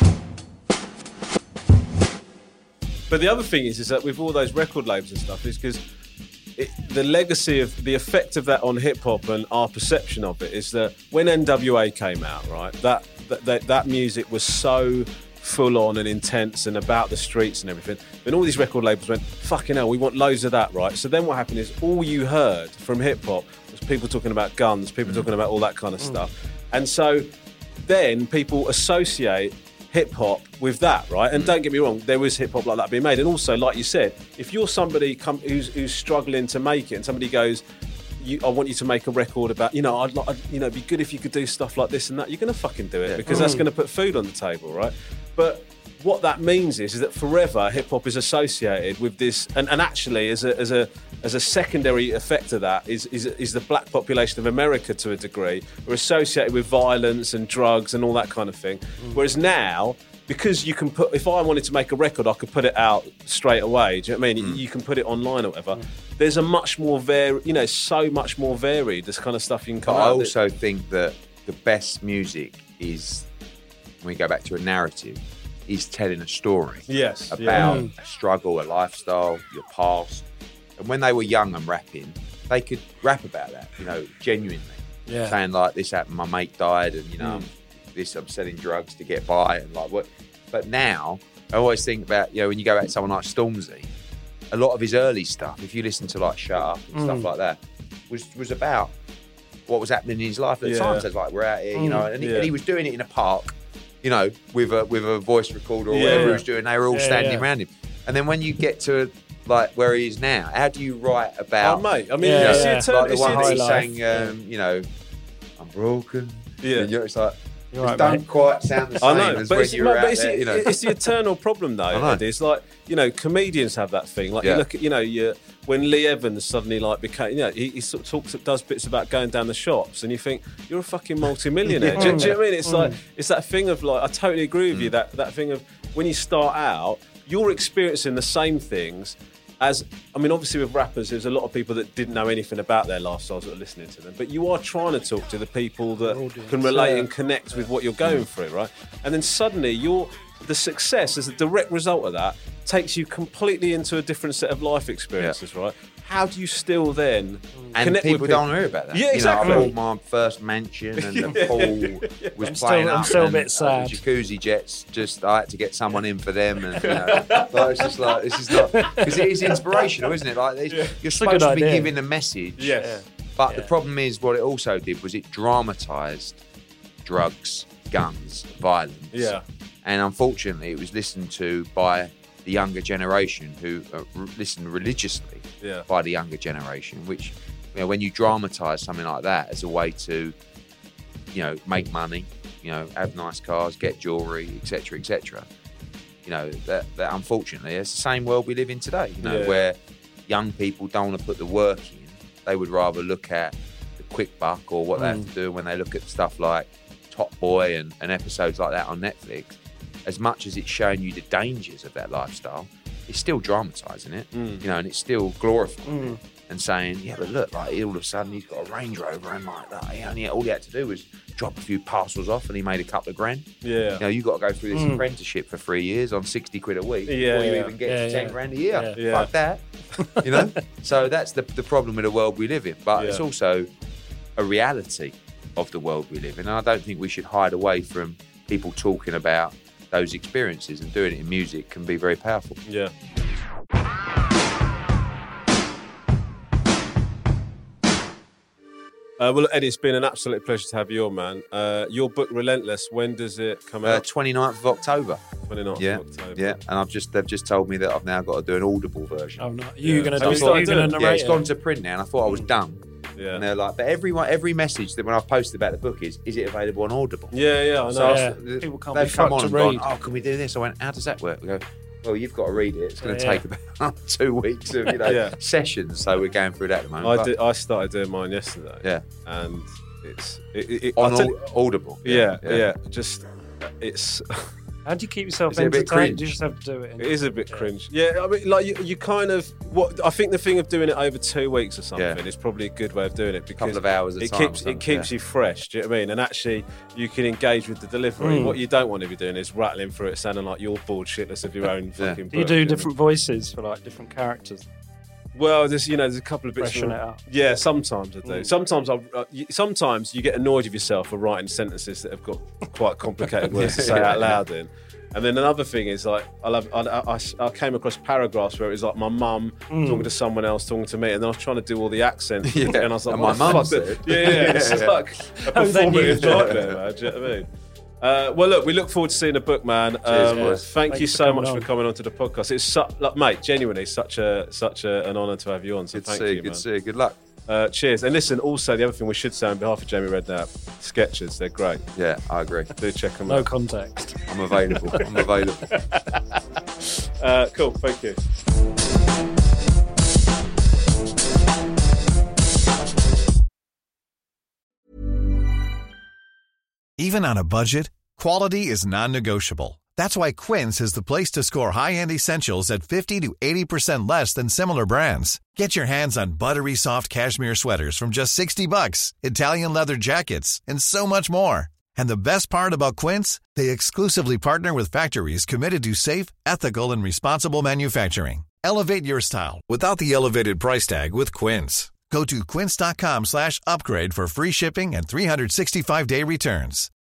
Speaker 3: But the other thing is, is that with all those record labels and stuff, is because the legacy of the effect of that on hip hop and our perception of it is that when N W A came out, right, that that that, that music was so full on and intense and about the streets and everything. Then all these record labels went, fucking hell, we want loads of that, right? So then what happened is all you heard from hip hop was people talking about guns, people mm. talking about all that kind of mm. stuff. And so then people associate hip hop with that, right? And mm. don't get me wrong, there was hip hop like that being made. And also, like you said, if you're somebody come, who's, who's struggling to make it, and somebody goes, You, I want you to make a record about, you know, I'd like, I'd, you know, it'd be good if you could do stuff like this and that. You're going to fucking do it yeah. because mm. that's going to put food on the table, right? But what that means is, is that forever hip hop is associated with this, and, and actually, as a as a as a secondary effect of that, is is is the black population of America to a degree are associated with violence and drugs and all that kind of thing. Mm. Whereas now, because you can put, if I wanted to make a record, I could put it out straight away. Do you know what I mean? Mm. You can put it online or whatever. Mm. There's a much more vari- you know, so much more varied. This kind of stuff you can come
Speaker 5: but
Speaker 3: out.
Speaker 5: I also it. think that the best music is, when we go back to a narrative, is telling a story.
Speaker 3: Yes.
Speaker 5: About
Speaker 3: yeah.
Speaker 5: a struggle, a lifestyle, your past. And when they were young and rapping, they could rap about that, you know, genuinely.
Speaker 4: Yeah.
Speaker 5: Saying like, this happened, my mate died, and you know,
Speaker 3: Mm.
Speaker 5: this, I'm selling drugs to get by, and like what. But now, I always think about, you know, when you go back to someone like Stormzy, a lot of his early stuff, if you listen to like Shut Up and
Speaker 4: Mm.
Speaker 5: stuff like that, was was about what was happening in his life at the
Speaker 3: Yeah.
Speaker 5: time. So it's like, we're out here, you
Speaker 4: Mm.
Speaker 5: know, and he,
Speaker 3: Yeah.
Speaker 5: and he was doing it in a park, you know, with a with a voice recorder or
Speaker 3: Yeah.
Speaker 5: whatever he was doing. They were all
Speaker 4: Yeah,
Speaker 5: standing
Speaker 4: yeah.
Speaker 5: around him. And then when you get to like where he is now, how do you write about?
Speaker 3: Oh, mate, I mean,
Speaker 4: Yeah,
Speaker 3: it's
Speaker 4: yeah.
Speaker 3: the eternal,
Speaker 5: Like the
Speaker 3: it's
Speaker 5: one
Speaker 3: the-
Speaker 5: that he's
Speaker 4: High life.
Speaker 5: saying, um, you know, I'm broken.
Speaker 3: Yeah.
Speaker 5: And you're, it's like,
Speaker 4: You're
Speaker 5: it
Speaker 4: right,
Speaker 5: don't
Speaker 4: mate.
Speaker 5: quite sound the
Speaker 3: I
Speaker 5: same
Speaker 3: know,
Speaker 5: as
Speaker 3: but
Speaker 5: when
Speaker 3: it's,
Speaker 5: you
Speaker 3: no,
Speaker 5: were
Speaker 3: but
Speaker 5: out
Speaker 3: it's,
Speaker 5: there, you know.
Speaker 3: it's the eternal problem, though.
Speaker 5: I know.
Speaker 3: Eddie. It's like, you know, comedians have that thing. Like
Speaker 5: Yeah.
Speaker 3: you look at, you know, you, when Lee Evans suddenly like became, you know, he, he sort of talks, does bits about going down the shops, and you think you're a fucking multi-millionaire. do, do you know what I mean? It's like it's that thing of like, I totally agree with you. That that thing of when you start out, you're experiencing the same things. As I mean, obviously with rappers, there's a lot of people that didn't know anything about their lifestyles that are listening to them. But you are trying to talk to the people that
Speaker 4: Audience,
Speaker 3: can relate
Speaker 4: yeah.
Speaker 3: and connect with what you're going through, right? And then suddenly, you're the success as a direct result of that takes you completely into a different set of life experiences, right? How do you still then
Speaker 5: And
Speaker 3: connect
Speaker 5: people
Speaker 3: with
Speaker 5: don't hear about that.
Speaker 3: Yeah, exactly.
Speaker 5: You know, I bought my first mansion, and the pool was
Speaker 4: I'm still-
Speaker 5: playing
Speaker 4: I'm
Speaker 5: up.
Speaker 4: still a
Speaker 5: and,
Speaker 4: bit
Speaker 5: uh,
Speaker 4: sad.
Speaker 5: the jacuzzi jets. Just I had to get someone in for them, and you know, like, it's just like this is not because it is inspirational, isn't it? Like it's, you're
Speaker 4: a
Speaker 5: supposed
Speaker 4: good
Speaker 5: to be
Speaker 4: idea.
Speaker 5: giving a message.
Speaker 3: Yes.
Speaker 5: But
Speaker 4: Yeah.
Speaker 5: the problem is, what it also did was it dramatised drugs, guns, violence.
Speaker 3: Yeah.
Speaker 5: And unfortunately, it was listened to by the younger generation who uh, r- listened religiously
Speaker 3: Yeah.
Speaker 5: by the younger generation, which, you know, when you dramatise something like that as a way to, you know, make money, you know, have nice cars, get jewellery, et cetera, et cetera, you know, that, that unfortunately, it's the same world we live in today, you know,
Speaker 3: Yeah.
Speaker 5: where young people don't want to put the work in. They would rather look at the quick buck or what they have to do when they look at stuff like Top Boy and, and episodes like that on Netflix. As much as it's showing you the dangers of that lifestyle, it's still dramatising it,
Speaker 3: Mm.
Speaker 5: you know, and it's still glorifying it and saying, yeah, but look, like all of a sudden he's got a Range Rover and like that. He only, all he had to do was drop a few parcels off and he made a couple of grand.
Speaker 3: Yeah.
Speaker 5: You know, you got to go through this apprenticeship for three years on sixty quid a week
Speaker 3: Yeah,
Speaker 5: before you
Speaker 3: yeah.
Speaker 5: even get
Speaker 4: Yeah,
Speaker 5: to ten
Speaker 4: yeah.
Speaker 5: grand a year.
Speaker 3: Yeah.
Speaker 5: Fuck that. You know? So that's the, the problem with the world we live in. But it's
Speaker 3: Yeah.
Speaker 5: also a reality of the world we live in. And I don't think we should hide away from people talking about those experiences, and doing it in music can be very powerful.
Speaker 3: Yeah. Uh, well, Eddie, it's been an absolute pleasure to have you on, man. Uh, your book, Relentless, when does it come
Speaker 5: Uh,
Speaker 3: out?
Speaker 5: twenty-ninth of October.
Speaker 3: twenty-ninth
Speaker 5: Yeah,
Speaker 3: of October.
Speaker 5: yeah. And I've just they've just told me that I've now got to do an Audible version.
Speaker 4: Oh no, you're
Speaker 3: Yeah.
Speaker 4: gonna
Speaker 3: Have
Speaker 4: do
Speaker 3: you
Speaker 4: it.
Speaker 3: started
Speaker 4: You're
Speaker 3: doing
Speaker 4: gonna
Speaker 3: it?
Speaker 5: Yeah,
Speaker 4: narrate
Speaker 5: it's gone to print now, and I thought I was done.
Speaker 3: Yeah.
Speaker 5: And they're like, but everyone, every message that when I've posted about the book is, is it available on Audible?
Speaker 3: Yeah, yeah, I know.
Speaker 5: So I was-
Speaker 4: Yeah.
Speaker 5: th-
Speaker 4: People can't
Speaker 5: they've
Speaker 4: be
Speaker 5: come
Speaker 4: fucked
Speaker 5: on
Speaker 4: to
Speaker 5: and gone,
Speaker 4: read.
Speaker 5: oh, can we do this? I went, how does that work? We go, well, you've got to read it. It's going to
Speaker 4: Yeah.
Speaker 5: take about two weeks of you know
Speaker 3: Yeah.
Speaker 5: sessions. So we're going through that at the moment.
Speaker 3: I
Speaker 5: But,
Speaker 3: did. I started doing mine yesterday.
Speaker 5: Yeah.
Speaker 3: And it's it, it, it,
Speaker 5: on
Speaker 3: I'll tell
Speaker 5: au-
Speaker 3: you-
Speaker 5: Audible.
Speaker 3: yeah, yeah, Just it's
Speaker 4: How do you keep yourself
Speaker 5: Is it a bit
Speaker 4: entertained?
Speaker 5: cringe?
Speaker 4: You just have to do it.
Speaker 3: it is a bit cringe. Yeah, I mean, like you, you kind of what I think the thing of doing it over two weeks or something
Speaker 5: Yeah.
Speaker 3: is probably a good way of doing it because
Speaker 5: Couple of hours at a
Speaker 3: it
Speaker 5: time
Speaker 3: keeps
Speaker 5: or something,
Speaker 3: it keeps
Speaker 5: yeah.
Speaker 3: you fresh. Do you know what I mean? And actually, you can engage with the delivery.
Speaker 4: Mm.
Speaker 3: What you don't want to be doing is rattling through it, sounding like you're bored shitless of your own
Speaker 5: Yeah.
Speaker 3: fucking.
Speaker 4: Do you
Speaker 3: book,
Speaker 4: do
Speaker 3: know?
Speaker 4: different voices for like different characters?
Speaker 3: Well, there's you know there's a couple of bits.
Speaker 4: Freshen
Speaker 3: of-
Speaker 4: it up.
Speaker 3: Yeah, sometimes I do.
Speaker 4: Mm.
Speaker 3: Sometimes I. Uh, y- sometimes you get annoyed with yourself for writing sentences that have got quite complicated words to say
Speaker 5: Yeah.
Speaker 3: out loud in. And then another thing is like I love. I, I, I came across paragraphs where it was like my mum
Speaker 4: Mm.
Speaker 3: talking to someone else, talking to me, and then I was trying to do all the accents,
Speaker 5: Yeah.
Speaker 3: and I was like,
Speaker 5: And
Speaker 3: what
Speaker 5: my
Speaker 3: the
Speaker 5: mum
Speaker 3: fuck?
Speaker 5: said.
Speaker 3: Yeah, yeah, it's
Speaker 5: Yeah.
Speaker 3: like a
Speaker 4: Oh, then you-
Speaker 3: performative nightmare, man. Do you know what I mean? Uh, well, look, we look forward to seeing the book, man.
Speaker 5: Cheers,
Speaker 3: Um,
Speaker 5: boys.
Speaker 3: thank
Speaker 4: Thanks
Speaker 3: you
Speaker 4: for
Speaker 3: so
Speaker 4: coming
Speaker 3: much
Speaker 4: on.
Speaker 3: for coming on to the podcast. It's su- like, mate, genuinely such a such a, an honour to have you on. So
Speaker 5: Good to
Speaker 3: thank
Speaker 5: see you.
Speaker 3: you,
Speaker 5: Good
Speaker 3: man.
Speaker 5: to see you. Good luck.
Speaker 3: Uh, cheers. And listen, also the other thing we should say on behalf of Jamie Redknapp, Skechers, they're great.
Speaker 5: Yeah, I agree.
Speaker 3: Do check them
Speaker 4: No
Speaker 3: out.
Speaker 4: context.
Speaker 5: I'm available. I'm available.
Speaker 3: Uh, cool. Thank you.
Speaker 13: Even on a budget, quality is non-negotiable. That's why Quince is the place to score high-end essentials at fifty to eighty percent less than similar brands. Get your hands on buttery soft cashmere sweaters from just sixty bucks, Italian leather jackets, and so much more. And the best part about Quince, they exclusively partner with factories committed to safe, ethical, and responsible manufacturing. Elevate your style without the elevated price tag with Quince. Go to quince.com slash upgrade for free shipping and three sixty-five day returns.